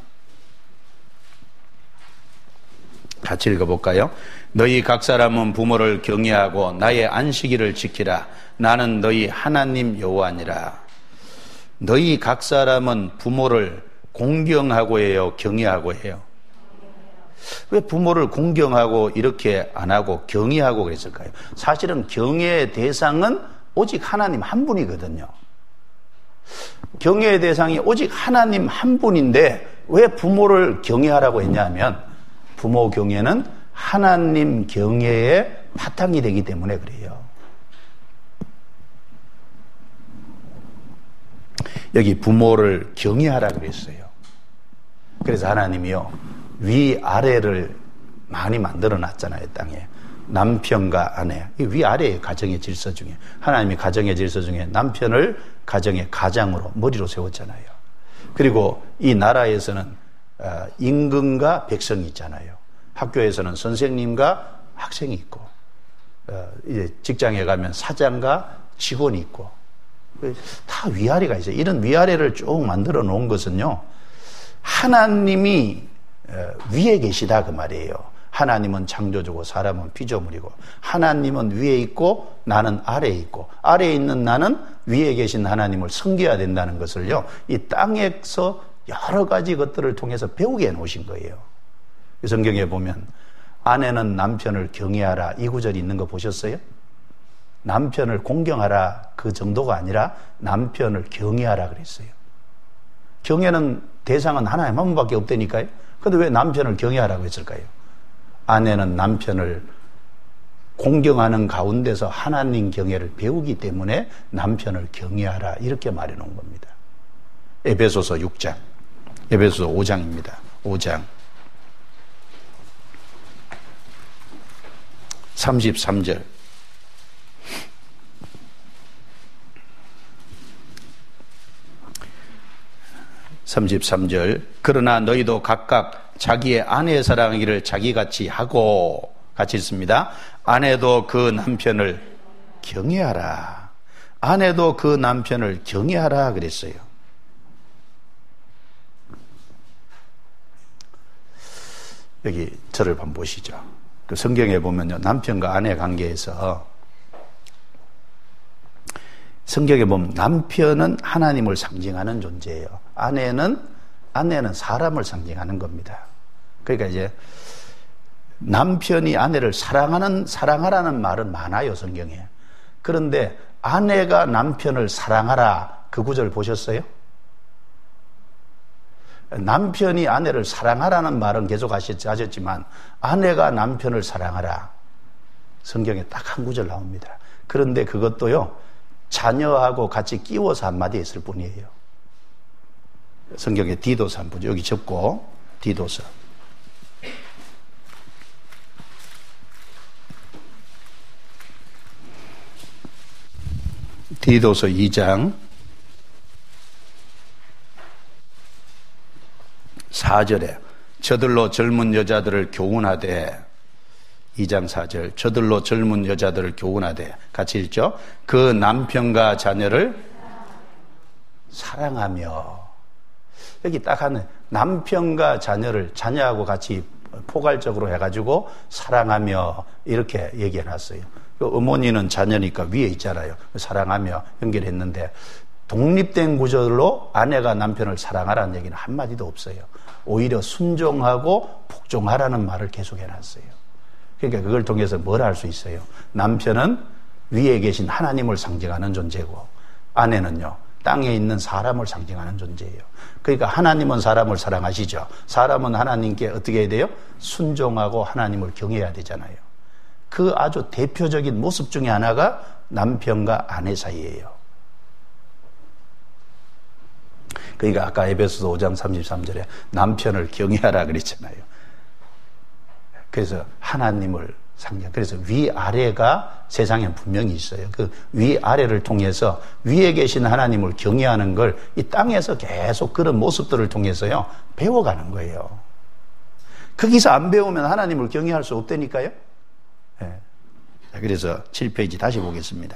Speaker 1: 같이 읽어볼까요? 너희 각 사람은 부모를 경외하고 나의 안식일을 지키라. 나는 너희 하나님 여호와니라. 너희 각 사람은 부모를 공경하고 해요, 경외하고 해요? 왜 부모를 공경하고 이렇게 안 하고 경외하고 그랬을까요? 사실은 경외의 대상은 오직 하나님 한 분이거든요. 경외의 대상이 오직 하나님 한 분인데 왜 부모를 경외하라고 했냐면 부모 경외는 하나님 경외의 바탕이 되기 때문에 그래요. 여기 부모를 경외하라 그랬어요. 그래서 하나님이요, 위아래를 많이 만들어 놨잖아요, 땅에. 남편과 아내, 이 위아래의 가정의 질서 중에, 하나님이 가정의 질서 중에 남편을 가정의 가장으로, 머리로 세웠잖아요. 그리고 이 나라에서는 임금과 백성이 있잖아요. 학교에서는 선생님과 학생이 있고, 이제 직장에 가면 사장과 직원이 있고, 다 위아래가 있어요. 이런 위아래를 쭉 만들어 놓은 것은요, 하나님이 위에 계시다 그 말이에요. 하나님은 창조주고 사람은 피조물이고, 하나님은 위에 있고 나는 아래에 있고, 아래에 있는 나는 위에 계신 하나님을 섬겨야 된다는 것을요, 이 땅에서 여러 가지 것들을 통해서 배우게 해놓으신 거예요. 성경에 보면 아내는 남편을 경외하라 이 구절이 있는 거 보셨어요? 남편을 공경하라 그 정도가 아니라 남편을 경외하라 그랬어요. 경외는 대상은 하나님 한 분밖에 없다니까요. 그런데 왜 남편을 경외하라고 했을까요? 아내는 남편을 공경하는 가운데서 하나님 경외를 배우기 때문에 남편을 경외하라 이렇게 말해 놓은 겁니다. 에베소서 육 장, 에베소서 오 장입니다. 오 장 삼십삼 절. 삼십삼 절. 그러나 너희도 각각 자기의 아내의 사랑하기를 자기같이 하고, 같이 읽습니다. 아내도 그 남편을 경외하라. 아내도 그 남편을 경외하라 그랬어요. 여기 저를 한번 보시죠. 그 성경에 보면요, 남편과 아내 관계에서 성경에 보면 남편은 하나님을 상징하는 존재예요. 아내는 아내는 사람을 상징하는 겁니다. 그러니까 이제 남편이 아내를 사랑하는 사랑하라는 말은 많아요, 성경에. 그런데 아내가 남편을 사랑하라 그 구절 보셨어요? 남편이 아내를 사랑하라는 말은 계속 하셨지만 아내가 남편을 사랑하라 성경에 딱 한 구절 나옵니다. 그런데 그것도요, 자녀하고 같이 끼워서 한마디 했을 뿐이에요. 성경에 디도서 한번 보죠. 여기 접고 디도서 디도서 이 장 사 절에 저들로 젊은 여자들을 교훈하되 이 장 사 절 저들로 젊은 여자들을 교훈하되 같이 읽죠. 그 남편과 자녀를 사랑하며. 여기 딱 하는 남편과 자녀를 자녀하고 같이 포괄적으로 해가지고 사랑하며 이렇게 얘기해놨어요. 어머니는 자녀니까 위에 있잖아요. 사랑하며 연결했는데 독립된 구절로 아내가 남편을 사랑하라는 얘기는 한마디도 없어요. 오히려 순종하고 복종하라는 말을 계속 해놨어요. 그러니까 그걸 통해서 뭘 할 수 있어요? 남편은 위에 계신 하나님을 상징하는 존재고 아내는요 땅에 있는 사람을 상징하는 존재예요. 그러니까 하나님은 사람을 사랑하시죠. 사람은 하나님께 어떻게 해야 돼요? 순종하고 하나님을 경외해야 되잖아요. 그 아주 대표적인 모습 중에 하나가 남편과 아내 사이예요. 그러니까 아까 에베소서 오 장 삼십삼 절에 남편을 경외하라 그랬잖아요. 그래서 하나님을 상징. 그래서 위아래가 세상에 분명히 있어요. 그 위아래를 통해서 위에 계신 하나님을 경외하는 걸 이 땅에서 계속 그런 모습들을 통해서요 배워가는 거예요. 거기서 안 배우면 하나님을 경외할 수 없다니까요. 네. 그래서 칠 페이지 다시 보겠습니다.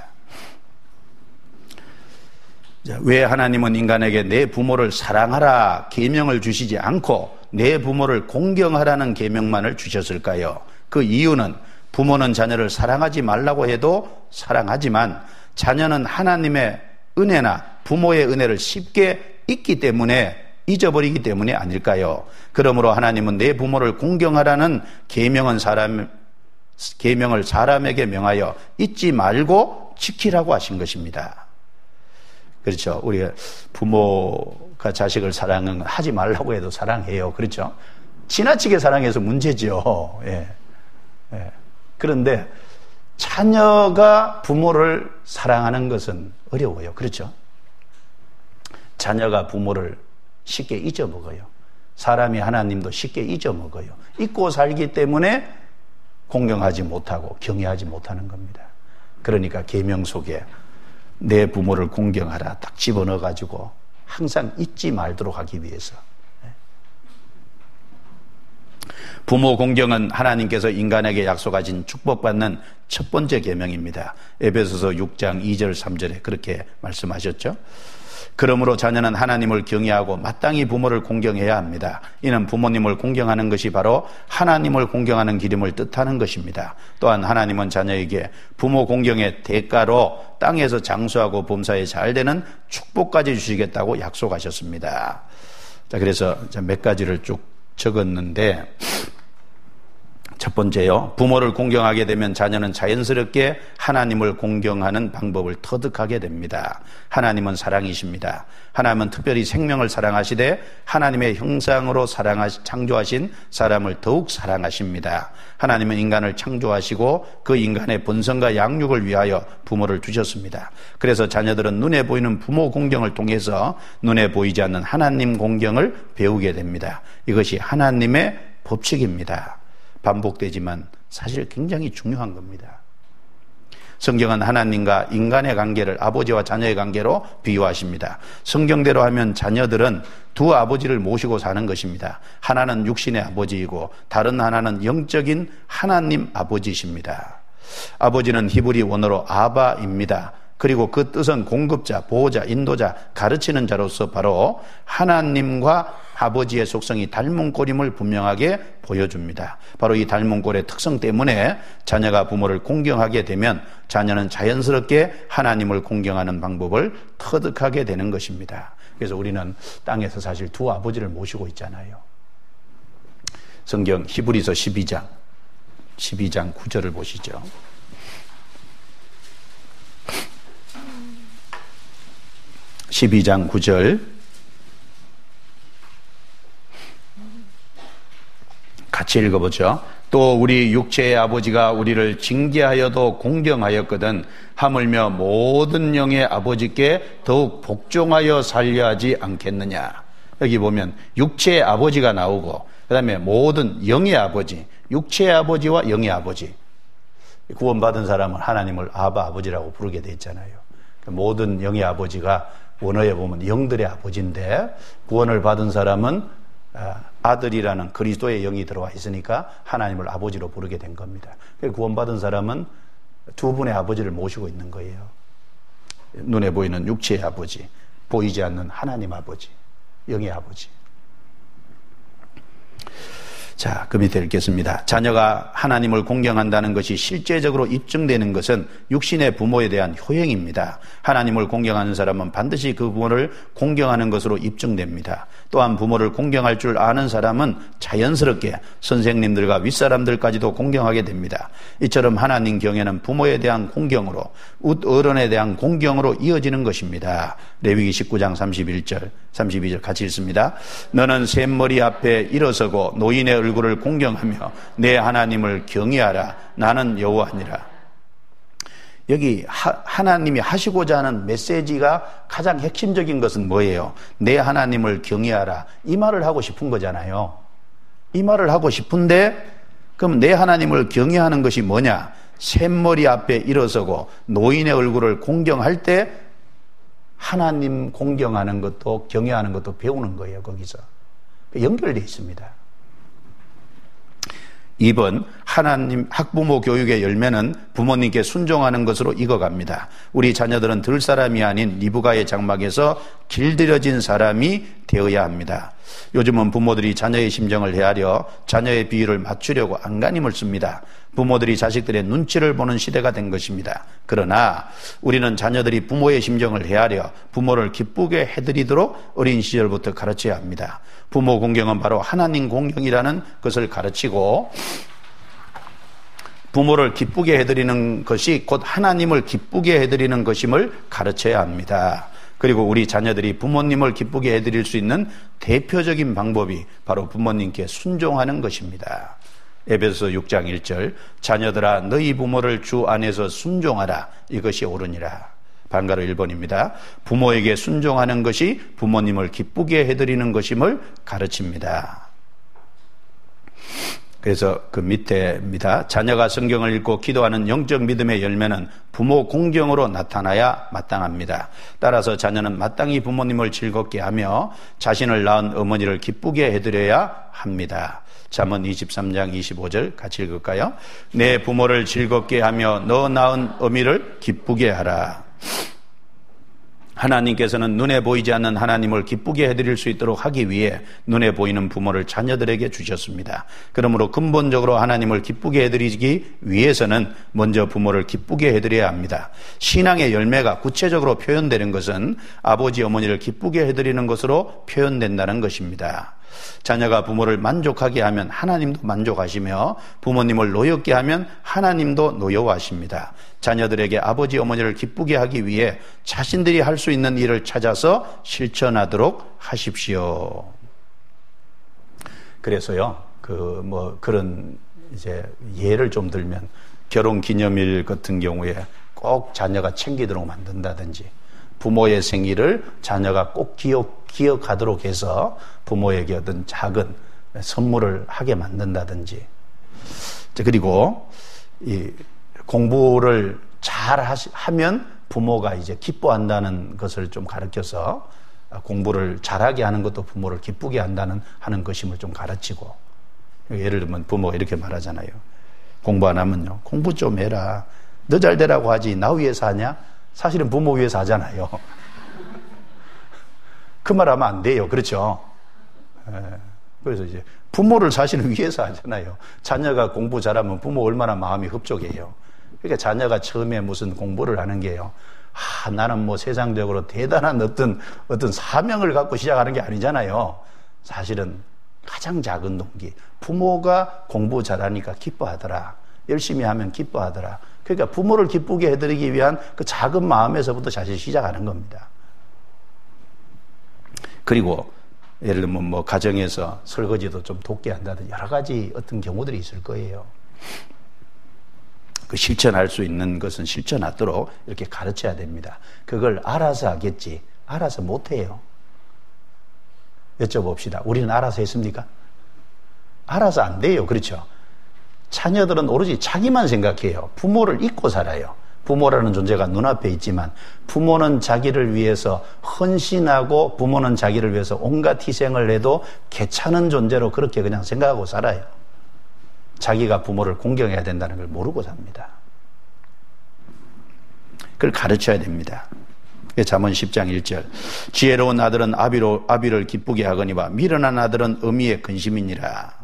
Speaker 1: 자, 왜 하나님은 인간에게 내 부모를 사랑하라 계명을 주시지 않고 내 부모를 공경하라는 계명만을 주셨을까요? 그 이유는 부모는 자녀를 사랑하지 말라고 해도 사랑하지만 자녀는 하나님의 은혜나 부모의 은혜를 쉽게 잊기 때문에 잊어버리기 때문에 아닐까요? 그러므로 하나님은 내 부모를 공경하라는 계명은 사람 계명을 사람에게 명하여 잊지 말고 지키라고 하신 것입니다. 그렇죠. 우리가 부모가 자식을 사랑은 하지 말라고 해도 사랑해요. 그렇죠. 지나치게 사랑해서 문제죠. 예. 예. 그런데 자녀가 부모를 사랑하는 것은 어려워요. 그렇죠? 자녀가 부모를 쉽게 잊어먹어요. 사람이 하나님도 쉽게 잊어먹어요. 잊고 살기 때문에 공경하지 못하고 경외하지 못하는 겁니다. 그러니까 계명 속에 내 부모를 공경하라 딱 집어넣어가지고 항상 잊지 말도록 하기 위해서. 부모 공경은 하나님께서 인간에게 약속하신 축복받는 첫 번째 계명입니다. 에베소서 육 장 이 절 삼 절에 그렇게 말씀하셨죠. 그러므로 자녀는 하나님을 경외하고 마땅히 부모를 공경해야 합니다. 이는 부모님을 공경하는 것이 바로 하나님을 공경하는 기름을 뜻하는 것입니다. 또한 하나님은 자녀에게 부모 공경의 대가로 땅에서 장수하고 범사에 잘 되는 축복까지 주시겠다고 약속하셨습니다. 자, 그래서 몇 가지를 쭉 적었는데, 첫 번째요. 부모를 공경하게 되면 자녀는 자연스럽게 하나님을 공경하는 방법을 터득하게 됩니다. 하나님은 사랑이십니다. 하나님은 특별히 생명을 사랑하시되 하나님의 형상으로 사랑하시, 창조하신 사람을 더욱 사랑하십니다. 하나님은 인간을 창조하시고 그 인간의 본성과 양육을 위하여 부모를 두셨습니다. 그래서 자녀들은 눈에 보이는 부모 공경을 통해서 눈에 보이지 않는 하나님 공경을 배우게 됩니다. 이것이 하나님의 법칙입니다. 반복되지만 사실 굉장히 중요한 겁니다. 성경은 하나님과 인간의 관계를 아버지와 자녀의 관계로 비유하십니다. 성경대로 하면 자녀들은 두 아버지를 모시고 사는 것입니다. 하나는 육신의 아버지이고 다른 하나는 영적인 하나님 아버지이십니다. 아버지는 히브리 원어로 아바입니다. 그리고 그 뜻은 공급자, 보호자, 인도자, 가르치는 자로서 바로 하나님과 아버지의 속성이 닮은 꼴임을 분명하게 보여줍니다. 바로 이 닮은 꼴의 특성 때문에 자녀가 부모를 공경하게 되면 자녀는 자연스럽게 하나님을 공경하는 방법을 터득하게 되는 것입니다. 그래서 우리는 땅에서 사실 두 아버지를 모시고 있잖아요. 성경 히브리서 십이 장 십이 장 구 절을 보시죠. 십이 장 구 절 같이 읽어보죠. 또 우리 육체의 아버지가 우리를 징계하여도 공경하였거든 하물며 모든 영의 아버지께 더욱 복종하여 살려 하지 않겠느냐. 여기 보면 육체의 아버지가 나오고 그 다음에 모든 영의 아버지, 육체의 아버지와 영의 아버지. 구원받은 사람은 하나님을 아바 아버지라고 부르게 돼 있잖아요. 모든 영의 아버지가 원어에 보면 영들의 아버지인데 구원을 받은 사람은 아들이라는 그리스도의 영이 들어와 있으니까 하나님을 아버지로 부르게 된 겁니다. 구원받은 사람은 두 분의 아버지를 모시고 있는 거예요. 눈에 보이는 육체의 아버지, 보이지 않는 하나님 아버지, 영의 아버지. 자, 그 밑에 읽겠습니다. 자녀가 하나님을 공경한다는 것이 실제적으로 입증되는 것은 육신의 부모에 대한 효행입니다. 하나님을 공경하는 사람은 반드시 그 부모를 공경하는 것으로 입증됩니다. 또한 부모를 공경할 줄 아는 사람은 자연스럽게 선생님들과 윗사람들까지도 공경하게 됩니다. 이처럼 하나님 경외는 부모에 대한 공경으로, 웃어른에 대한 공경으로 이어지는 것입니다. 레위기 십구 장 삼십일 절, 삼십이 절 같이 읽습니다. 너는 샘머리 앞에 일어서고 노인의 얼굴을 공경하며 내 하나님을 경외하라. 나는 여호와니라. 여기 하, 하나님이 하시고자 하는 메시지가 가장 핵심적인 것은 뭐예요? 내 하나님을 경외하라. 이 말을 하고 싶은 거잖아요. 이 말을 하고 싶은데 그럼 내 하나님을 경외하는 것이 뭐냐? 샘머리 앞에 일어서고 노인의 얼굴을 공경할 때 하나님 공경하는 것도 경외하는 것도 배우는 거예요. 거기서 연결되어 있습니다. 이 번 하나님 학부모 교육의 열매는 부모님께 순종하는 것으로 익어갑니다. 우리 자녀들은 들 사람이 아닌 리브가의 장막에서 길들여진 사람이 되어야 합니다. 요즘은 부모들이 자녀의 심정을 헤아려 자녀의 비율을 맞추려고 안간힘을 씁니다. 부모들이 자식들의 눈치를 보는 시대가 된 것입니다. 그러나 우리는 자녀들이 부모의 심정을 헤아려 부모를 기쁘게 해드리도록 어린 시절부터 가르쳐야 합니다. 부모 공경은 바로 하나님 공경이라는 것을 가르치고 부모를 기쁘게 해드리는 것이 곧 하나님을 기쁘게 해드리는 것임을 가르쳐야 합니다. 그리고 우리 자녀들이 부모님을 기쁘게 해드릴 수 있는 대표적인 방법이 바로 부모님께 순종하는 것입니다. 에베소서 육 장 일 절 자녀들아 너희 부모를 주 안에서 순종하라. 이것이 옳으니라. 반가로 일 번입니다. 부모에게 순종하는 것이 부모님을 기쁘게 해드리는 것임을 가르칩니다. 그래서 그 밑에입니다. 자녀가 성경을 읽고 기도하는 영적 믿음의 열매는 부모 공경으로 나타나야 마땅합니다. 따라서 자녀는 마땅히 부모님을 즐겁게 하며 자신을 낳은 어머니를 기쁘게 해드려야 합니다. 잠언 이십삼 장 이십오 절 같이 읽을까요? 내 부모를 즐겁게 하며 너 낳은 어미를 기쁘게 하라. 하나님께서는 눈에 보이지 않는 하나님을 기쁘게 해드릴 수 있도록 하기 위해 눈에 보이는 부모를 자녀들에게 주셨습니다. 그러므로 근본적으로 하나님을 기쁘게 해드리기 위해서는 먼저 부모를 기쁘게 해드려야 합니다. 신앙의 열매가 구체적으로 표현되는 것은 아버지 어머니를 기쁘게 해드리는 것으로 표현된다는 것입니다. 자녀가 부모를 만족하게 하면 하나님도 만족하시며 부모님을 노엽게 하면 하나님도 노여워하십니다. 자녀들에게 아버지 어머니를 기쁘게 하기 위해 자신들이 할 수 있는 일을 찾아서 실천하도록 하십시오. 그래서요, 그 뭐 그런 이제 예를 좀 들면 결혼 기념일 같은 경우에 꼭 자녀가 챙기도록 만든다든지 부모의 생일을 자녀가 꼭 기억, 기억하도록 해서 부모에게 어떤 작은 선물을 하게 만든다든지 그리고 이 공부를 잘 하시, 하면 부모가 이제 기뻐한다는 것을 좀 가르쳐서 공부를 잘하게 하는 것도 부모를 기쁘게 한다는 하는 것임을 좀 가르치고 예를 들면 부모가 이렇게 말하잖아요. 공부 안 하면요. 공부 좀 해라. 너 잘 되라고 하지 나 위해서 하냐? 사실은 부모 위해서 하잖아요. 그 말 하면 안 돼요. 그렇죠? 그래서 이제 부모를 사실은 위해서 하잖아요. 자녀가 공부 잘하면 부모 얼마나 마음이 흡족해요. 그러니까 자녀가 처음에 무슨 공부를 하는 게요. 아, 나는 뭐 세상적으로 대단한 어떤, 어떤 사명을 갖고 시작하는 게 아니잖아요. 사실은 가장 작은 동기. 부모가 공부 잘하니까 기뻐하더라. 열심히 하면 기뻐하더라. 그러니까 부모를 기쁘게 해드리기 위한 그 작은 마음에서부터 사실 시작하는 겁니다. 그리고 예를 들면 뭐 가정에서 설거지도 좀 돕게 한다든지 여러 가지 어떤 경우들이 있을 거예요. 그 실천할 수 있는 것은 실천하도록 이렇게 가르쳐야 됩니다. 그걸 알아서 하겠지 알아서 못해요. 여쭤봅시다. 우리는 알아서 했습니까? 알아서 안 돼요. 그렇죠? 자녀들은 오로지 자기만 생각해요. 부모를 잊고 살아요. 부모라는 존재가 눈앞에 있지만 부모는 자기를 위해서 헌신하고 부모는 자기를 위해서 온갖 희생을 해도 괜찮은 존재로 그렇게 그냥 생각하고 살아요. 자기가 부모를 공경해야 된다는 걸 모르고 삽니다. 그걸 가르쳐야 됩니다. 잠언 십 장 일 절 지혜로운 아들은 아비로, 아비를 기쁘게 하거니와 미련한 아들은 어미의 근심이니라.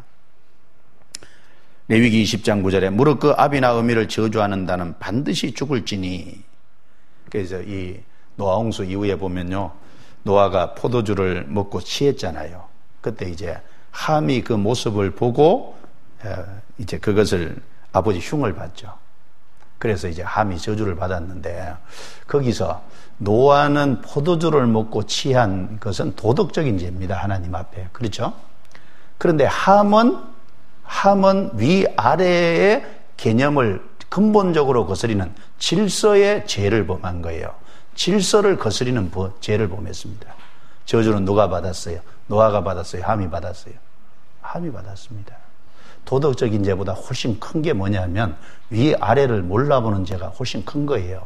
Speaker 1: 레위기 이십 장 구 절에 무릇 그 아비나 어미를 저주하는 자는 반드시 죽을지니. 그래서 이 노아 홍수 이후에 보면요, 노아가 포도주를 먹고 취했잖아요. 그때 이제 함이 그 모습을 보고 이제 그것을 아버지 흉을 받죠. 그래서 이제 함이 저주를 받았는데, 거기서 노아는 포도주를 먹고 취한 것은 도덕적인 죄입니다, 하나님 앞에. 그렇죠? 그런데 함은 함은 위아래의 개념을 근본적으로 거스리는 질서의 죄를 범한 거예요. 질서를 거스리는 죄를 범했습니다. 저주는 누가 받았어요? 노아가 받았어요? 함이 받았어요? 함이 받았습니다. 도덕적인 죄보다 훨씬 큰 게 뭐냐면 위아래를 몰라보는 죄가 훨씬 큰 거예요.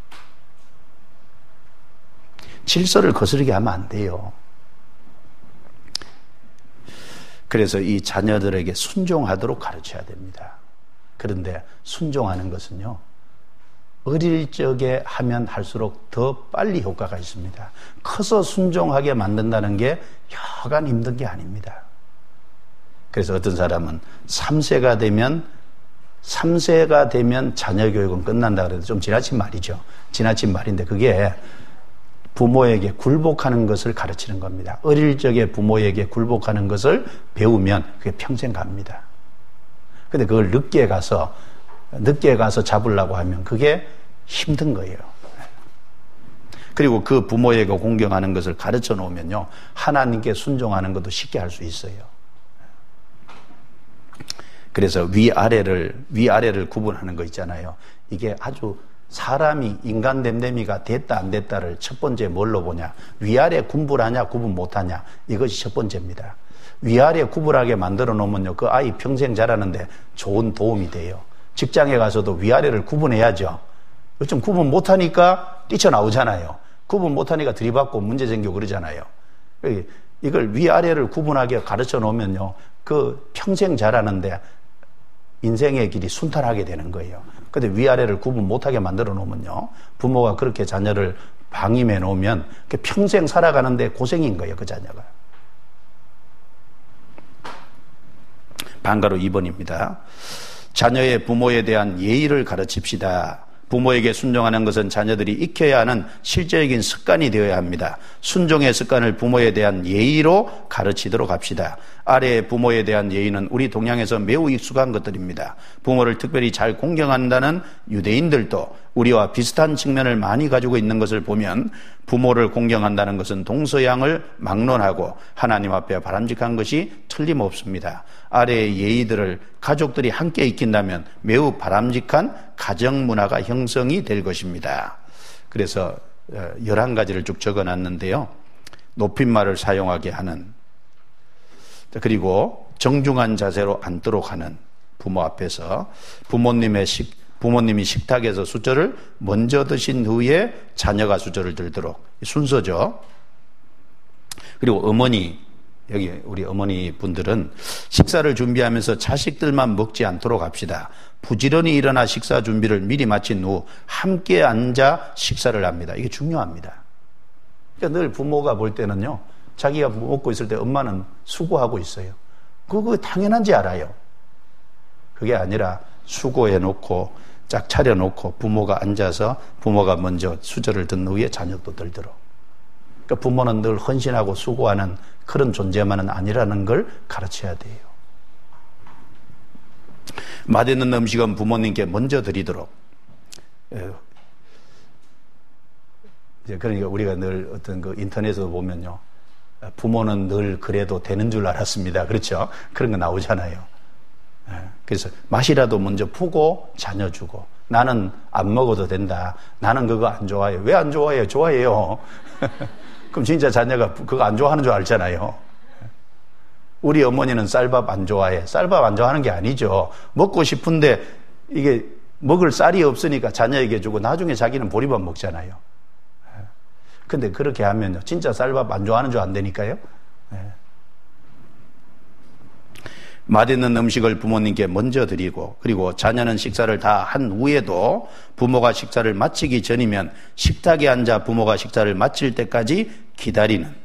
Speaker 1: 질서를 거스르게 하면 안 돼요. 그래서 이 자녀들에게 순종하도록 가르쳐야 됩니다. 그런데 순종하는 것은요, 어릴 적에 하면 할수록 더 빨리 효과가 있습니다. 커서 순종하게 만든다는 게 여간 힘든 게 아닙니다. 그래서 어떤 사람은 삼 세가 되면 삼 세가 되면 자녀 교육은 끝난다 그래도 좀 지나친 말이죠. 지나친 말인데 그게 부모에게 굴복하는 것을 가르치는 겁니다. 어릴 적에 부모에게 굴복하는 것을 배우면 그게 평생 갑니다. 근데 그걸 늦게 가서 늦게 가서 잡으려고 하면 그게 힘든 거예요. 그리고 그 부모에게 공경하는 것을 가르쳐 놓으면요, 하나님께 순종하는 것도 쉽게 할 수 있어요. 그래서 위아래를 위아래를 구분하는 거 있잖아요. 이게 아주 사람이 인간 됨됨이가 됐다 안 됐다를 첫 번째 뭘로 보냐? 위아래 구분하냐 구분 못하냐, 이것이 첫 번째입니다. 위아래 구분하게 만들어 놓으면요, 그 아이 평생 자라는데 좋은 도움이 돼요. 직장에 가서도 위아래를 구분해야죠. 요즘 구분 못하니까 뛰쳐나오잖아요. 구분 못하니까 들이받고 문제 생기고 그러잖아요. 이걸 위아래를 구분하게 가르쳐 놓으면요, 그 평생 자라는데 인생의 길이 순탄하게 되는 거예요. 근데 위아래를 구분 못하게 만들어 놓으면요, 부모가 그렇게 자녀를 방임해 놓으면 평생 살아가는데 고생인 거예요, 그 자녀가. 방가로 이 번입니다. 자녀의 부모에 대한 예의를 가르칩시다. 부모에게 순종하는 것은 자녀들이 익혀야 하는 실제적인 습관이 되어야 합니다. 순종의 습관을 부모에 대한 예의로 가르치도록 합시다. 아래의 부모에 대한 예의는 우리 동양에서 매우 익숙한 것들입니다. 부모를 특별히 잘 공경한다는 유대인들도 우리와 비슷한 측면을 많이 가지고 있는 것을 보면 부모를 공경한다는 것은 동서양을 막론하고 하나님 앞에 바람직한 것이 틀림없습니다. 아래의 예의들을 가족들이 함께 익힌다면 매우 바람직한 가정 문화가 형성이 될 것입니다. 그래서 열한 가지를 쭉 적어놨는데요. 높임말을 사용하게 하는, 그리고 정중한 자세로 앉도록 하는, 부모 앞에서 부모님의 식, 부모님이 식탁에서 수저를 먼저 드신 후에 자녀가 수저를 들도록, 순서죠. 그리고 어머니, 여기 우리 어머니 분들은 식사를 준비하면서 자식들만 먹지 않도록 합시다. 부지런히 일어나 식사 준비를 미리 마친 후 함께 앉아 식사를 합니다. 이게 중요합니다. 그러니까 늘 부모가 볼 때는요, 자기가 먹고 있을 때 엄마는 수고하고 있어요. 그거 당연한지 알아요. 그게 아니라 수고해놓고 짝 차려놓고 부모가 앉아서 부모가 먼저 수저를 든 후에 자녀도 들도록. 그러니까 부모는 늘 헌신하고 수고하는 그런 존재만은 아니라는 걸 가르쳐야 돼요. 맛있는 음식은 부모님께 먼저 드리도록. 그러니까 우리가 늘 어떤 그 인터넷에서 보면요, 부모는 늘 그래도 되는 줄 알았습니다. 그렇죠? 그런 거 나오잖아요. 그래서 맛이라도 먼저 푸고 자녀 주고, 나는 안 먹어도 된다. 나는 그거 안 좋아해요. 왜 안 좋아해요? 좋아해요. 그럼 진짜 자녀가 그거 안 좋아하는 줄 알잖아요. 우리 어머니는 쌀밥 안 좋아해. 쌀밥 안 좋아하는 게 아니죠. 먹고 싶은데 이게 먹을 쌀이 없으니까 자녀에게 주고 나중에 자기는 보리밥 먹잖아요. 근데 그렇게 하면요, 진짜 쌀밥 안 좋아하는 줄 안 되니까요. 맛있는 음식을 부모님께 먼저 드리고, 그리고 자녀는 식사를 다 한 후에도 부모가 식사를 마치기 전이면 식탁에 앉아 부모가 식사를 마칠 때까지 기다리는.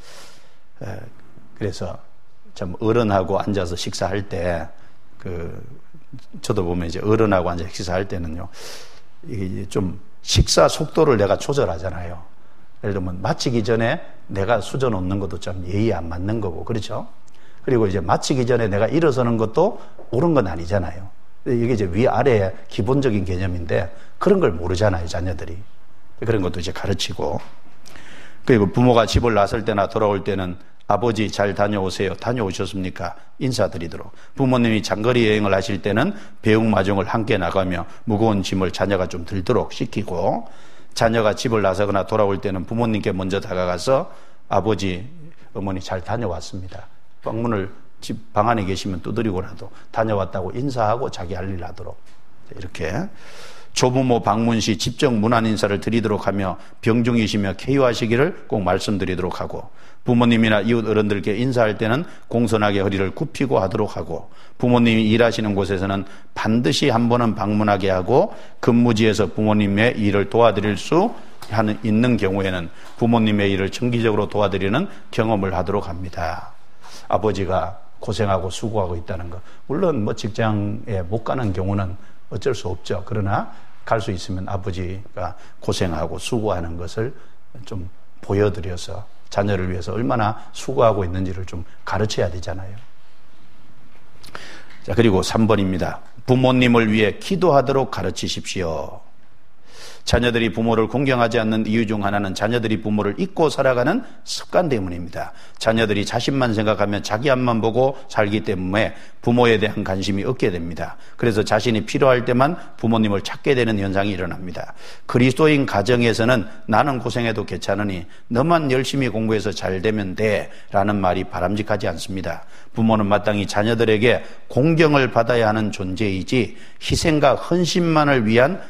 Speaker 1: 그래서 참 어른하고 앉아서 식사할 때, 그 저도 보면 이제 어른하고 앉아 식사할 때는요, 이게 좀 식사 속도를 내가 조절하잖아요. 예를 들면 마치기 전에 내가 수저 놓는 것도 좀 예의 안 맞는 거고, 그렇죠? 그리고 이제 마치기 전에 내가 일어서는 것도 옳은 건 아니잖아요. 이게 이제 위아래의 기본적인 개념인데 그런 걸 모르잖아요, 자녀들이. 그런 것도 이제 가르치고. 그리고 부모가 집을 나설 때나 돌아올 때는 아버지 잘 다녀오세요. 다녀오셨습니까? 인사드리도록. 부모님이 장거리 여행을 하실 때는 배웅마중을 함께 나가며 무거운 짐을 자녀가 좀 들도록 시키고, 자녀가 집을 나서거나 돌아올 때는 부모님께 먼저 다가가서 아버지, 어머니 잘 다녀왔습니다. 방문을 집 방 안에 계시면 두드리고라도 다녀왔다고 인사하고 자기 할 일 하도록. 이렇게 조부모 방문 시 직접 문안 인사를 드리도록 하며 병중이시며 쾌유하시기를 꼭 말씀드리도록 하고, 부모님이나 이웃 어른들께 인사할 때는 공손하게 허리를 굽히고 하도록 하고, 부모님이 일하시는 곳에서는 반드시 한 번은 방문하게 하고, 근무지에서 부모님의 일을 도와드릴 수 있는 경우에는 부모님의 일을 정기적으로 도와드리는 경험을 하도록 합니다. 아버지가 고생하고 수고하고 있다는 것, 물론 뭐 직장에 못 가는 경우는 어쩔 수 없죠. 그러나 갈 수 있으면 아버지가 고생하고 수고하는 것을 좀 보여드려서 자녀를 위해서 얼마나 수고하고 있는지를 좀 가르쳐야 되잖아요. 자, 그리고 삼 번입니다. 부모님을 위해 기도하도록 가르치십시오. 자녀들이 부모를 공경하지 않는 이유 중 하나는 자녀들이 부모를 잊고 살아가는 습관 때문입니다. 자녀들이 자신만 생각하면 자기 앞만 보고 살기 때문에 부모에 대한 관심이 없게 됩니다. 그래서 자신이 필요할 때만 부모님을 찾게 되는 현상이 일어납니다. 그리스도인 가정에서는 나는 고생해도 괜찮으니 너만 열심히 공부해서 잘 되면 돼 라는 말이 바람직하지 않습니다. 부모는 마땅히 자녀들에게 공경을 받아야 하는 존재이지 희생과 헌신만을 위한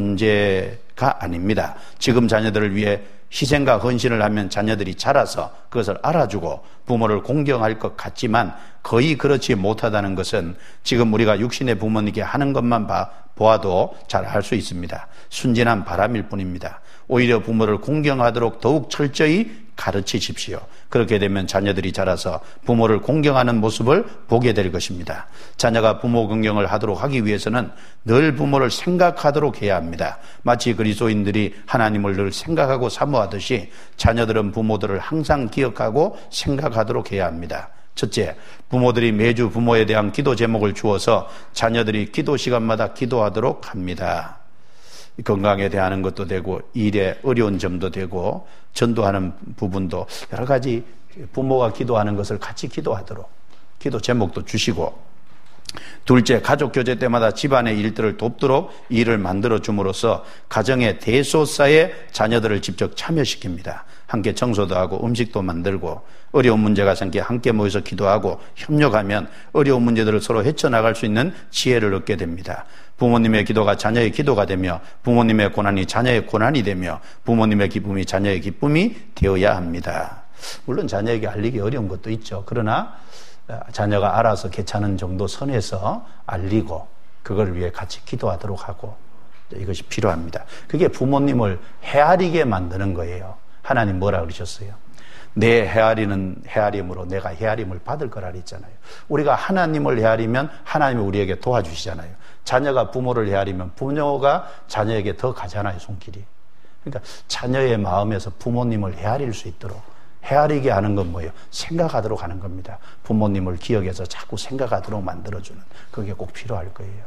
Speaker 1: 존재가 아닙니다. 지금 자녀들을 위해 희생과 헌신을 하면 자녀들이 자라서 그것을 알아주고 부모를 공경할 것 같지만 거의 그렇지 못하다는 것은 지금 우리가 육신의 부모님께 하는 것만 봐, 보아도 잘 알 수 있습니다. 순진한 바람일 뿐입니다. 오히려 부모를 공경하도록 더욱 철저히 가르치십시오. 그렇게 되면 자녀들이 자라서 부모를 공경하는 모습을 보게 될 것입니다. 자녀가 부모 공경을 하도록 하기 위해서는 늘 부모를 생각하도록 해야 합니다. 마치 그리스도인들이 하나님을 늘 생각하고 사모하듯이 자녀들은 부모들을 항상 기억하고 생각하도록 해야 합니다. 첫째, 부모들이 매주 부모에 대한 기도 제목을 주어서 자녀들이 기도 시간마다 기도하도록 합니다. 건강에 대한 것도 되고 일에 어려운 점도 되고 전도하는 부분도 여러 가지 부모가 기도하는 것을 같이 기도하도록 기도 제목도 주시고, 둘째, 가족 교제 때마다 집안의 일들을 돕도록 일을 만들어 줌으로써 가정의 대소사에 자녀들을 직접 참여시킵니다. 함께 청소도 하고 음식도 만들고 어려운 문제가 생겨 함께 모여서 기도하고 협력하면 어려운 문제들을 서로 헤쳐나갈 수 있는 지혜를 얻게 됩니다. 부모님의 기도가 자녀의 기도가 되며 부모님의 고난이 자녀의 고난이 되며 부모님의 기쁨이 자녀의 기쁨이 되어야 합니다. 물론 자녀에게 알리기 어려운 것도 있죠. 그러나 자녀가 알아서 괜찮은 정도 선에서 알리고 그걸 위해 같이 기도하도록 하고 이것이 필요합니다. 그게 부모님을 헤아리게 만드는 거예요. 하나님 뭐라 그러셨어요? 내 헤아리는 헤아림으로 내가 헤아림을 받을 거라 그랬잖아요. 우리가 하나님을 헤아리면 하나님이 우리에게 도와주시잖아요. 자녀가 부모를 헤아리면 부모가 자녀에게 더 가잖아요, 손길이. 그러니까 자녀의 마음에서 부모님을 헤아릴 수 있도록 헤아리게 하는 건 뭐예요? 생각하도록 하는 겁니다. 부모님을 기억해서 자꾸 생각하도록 만들어주는, 그게 꼭 필요할 거예요.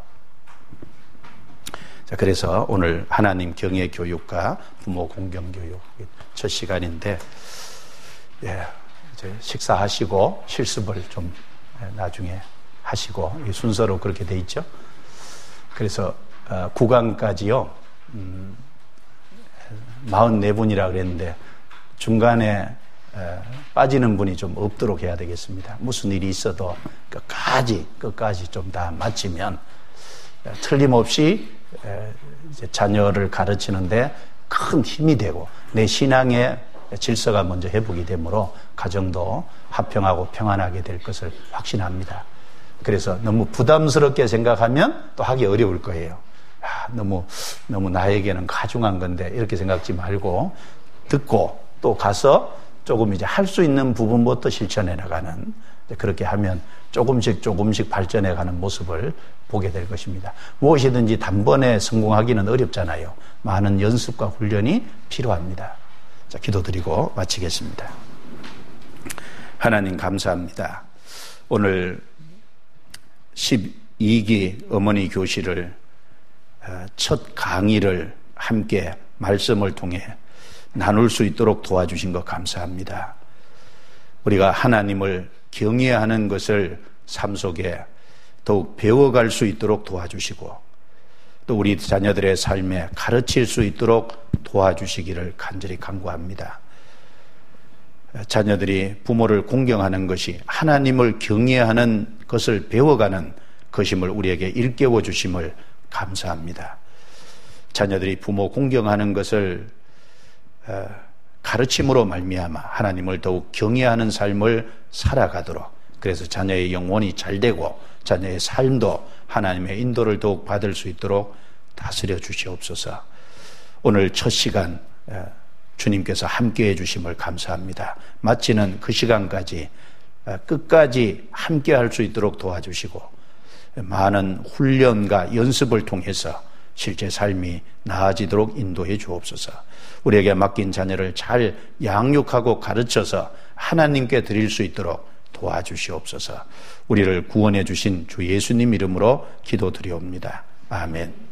Speaker 1: 자, 그래서 오늘 하나님 경외 교육과 부모 공경 교육 첫 시간인데, 예, 이제 식사하시고 실습을 좀 나중에 하시고, 이 순서로 그렇게 돼 있죠. 그래서 어, 구 강까지요, 음, 사십사 분이라 그랬는데 중간에 에, 빠지는 분이 좀 없도록 해야 되겠습니다. 무슨 일이 있어도 끝까지 끝까지 좀 다 마치면 틀림없이 이제 자녀를 가르치는데 큰 힘이 되고 내 신앙의 질서가 먼저 회복이 되므로 가정도 화평하고 평안하게 될 것을 확신합니다. 그래서 너무 부담스럽게 생각하면 또 하기 어려울 거예요. 아, 너무 너무 나에게는 가중한 건데 이렇게 생각지 말고 듣고 또 가서 조금 이제 할 수 있는 부분부터 실천해 나가는, 그렇게 하면 조금씩 조금씩 발전해 가는 모습을 보게 될 것입니다. 무엇이든지 단번에 성공하기는 어렵잖아요. 많은 연습과 훈련이 필요합니다. 자, 기도드리고 마치겠습니다. 하나님 감사합니다. 오늘 십이 기 어머니 교실을 첫 강의를 함께 말씀을 통해 나눌 수 있도록 도와주신 것 감사합니다. 우리가 하나님을 경외하는 것을 삶 속에 더욱 배워갈 수 있도록 도와주시고 또 우리 자녀들의 삶에 가르칠 수 있도록 도와주시기를 간절히 간구합니다. 자녀들이 부모를 공경하는 것이 하나님을 경외하는 것을 배워가는 것임을 우리에게 일깨워 주심을 감사합니다. 자녀들이 부모 공경하는 것을 가르침으로 말미암아 하나님을 더욱 경외하는 삶을 살아가도록, 그래서 자녀의 영혼이 잘되고 자녀의 삶도 하나님의 인도를 더욱 받을 수 있도록 다스려 주시옵소서. 오늘 첫 시간 주님께서 함께해 주심을 감사합니다. 마치는 그 시간까지 끝까지 함께할 수 있도록 도와주시고 많은 훈련과 연습을 통해서 실제 삶이 나아지도록 인도해 주옵소서. 우리에게 맡긴 자녀를 잘 양육하고 가르쳐서 하나님께 드릴 수 있도록 도와주시옵소서. 우리를 구원해 주신 주 예수님 이름으로 기도드리옵니다. 아멘.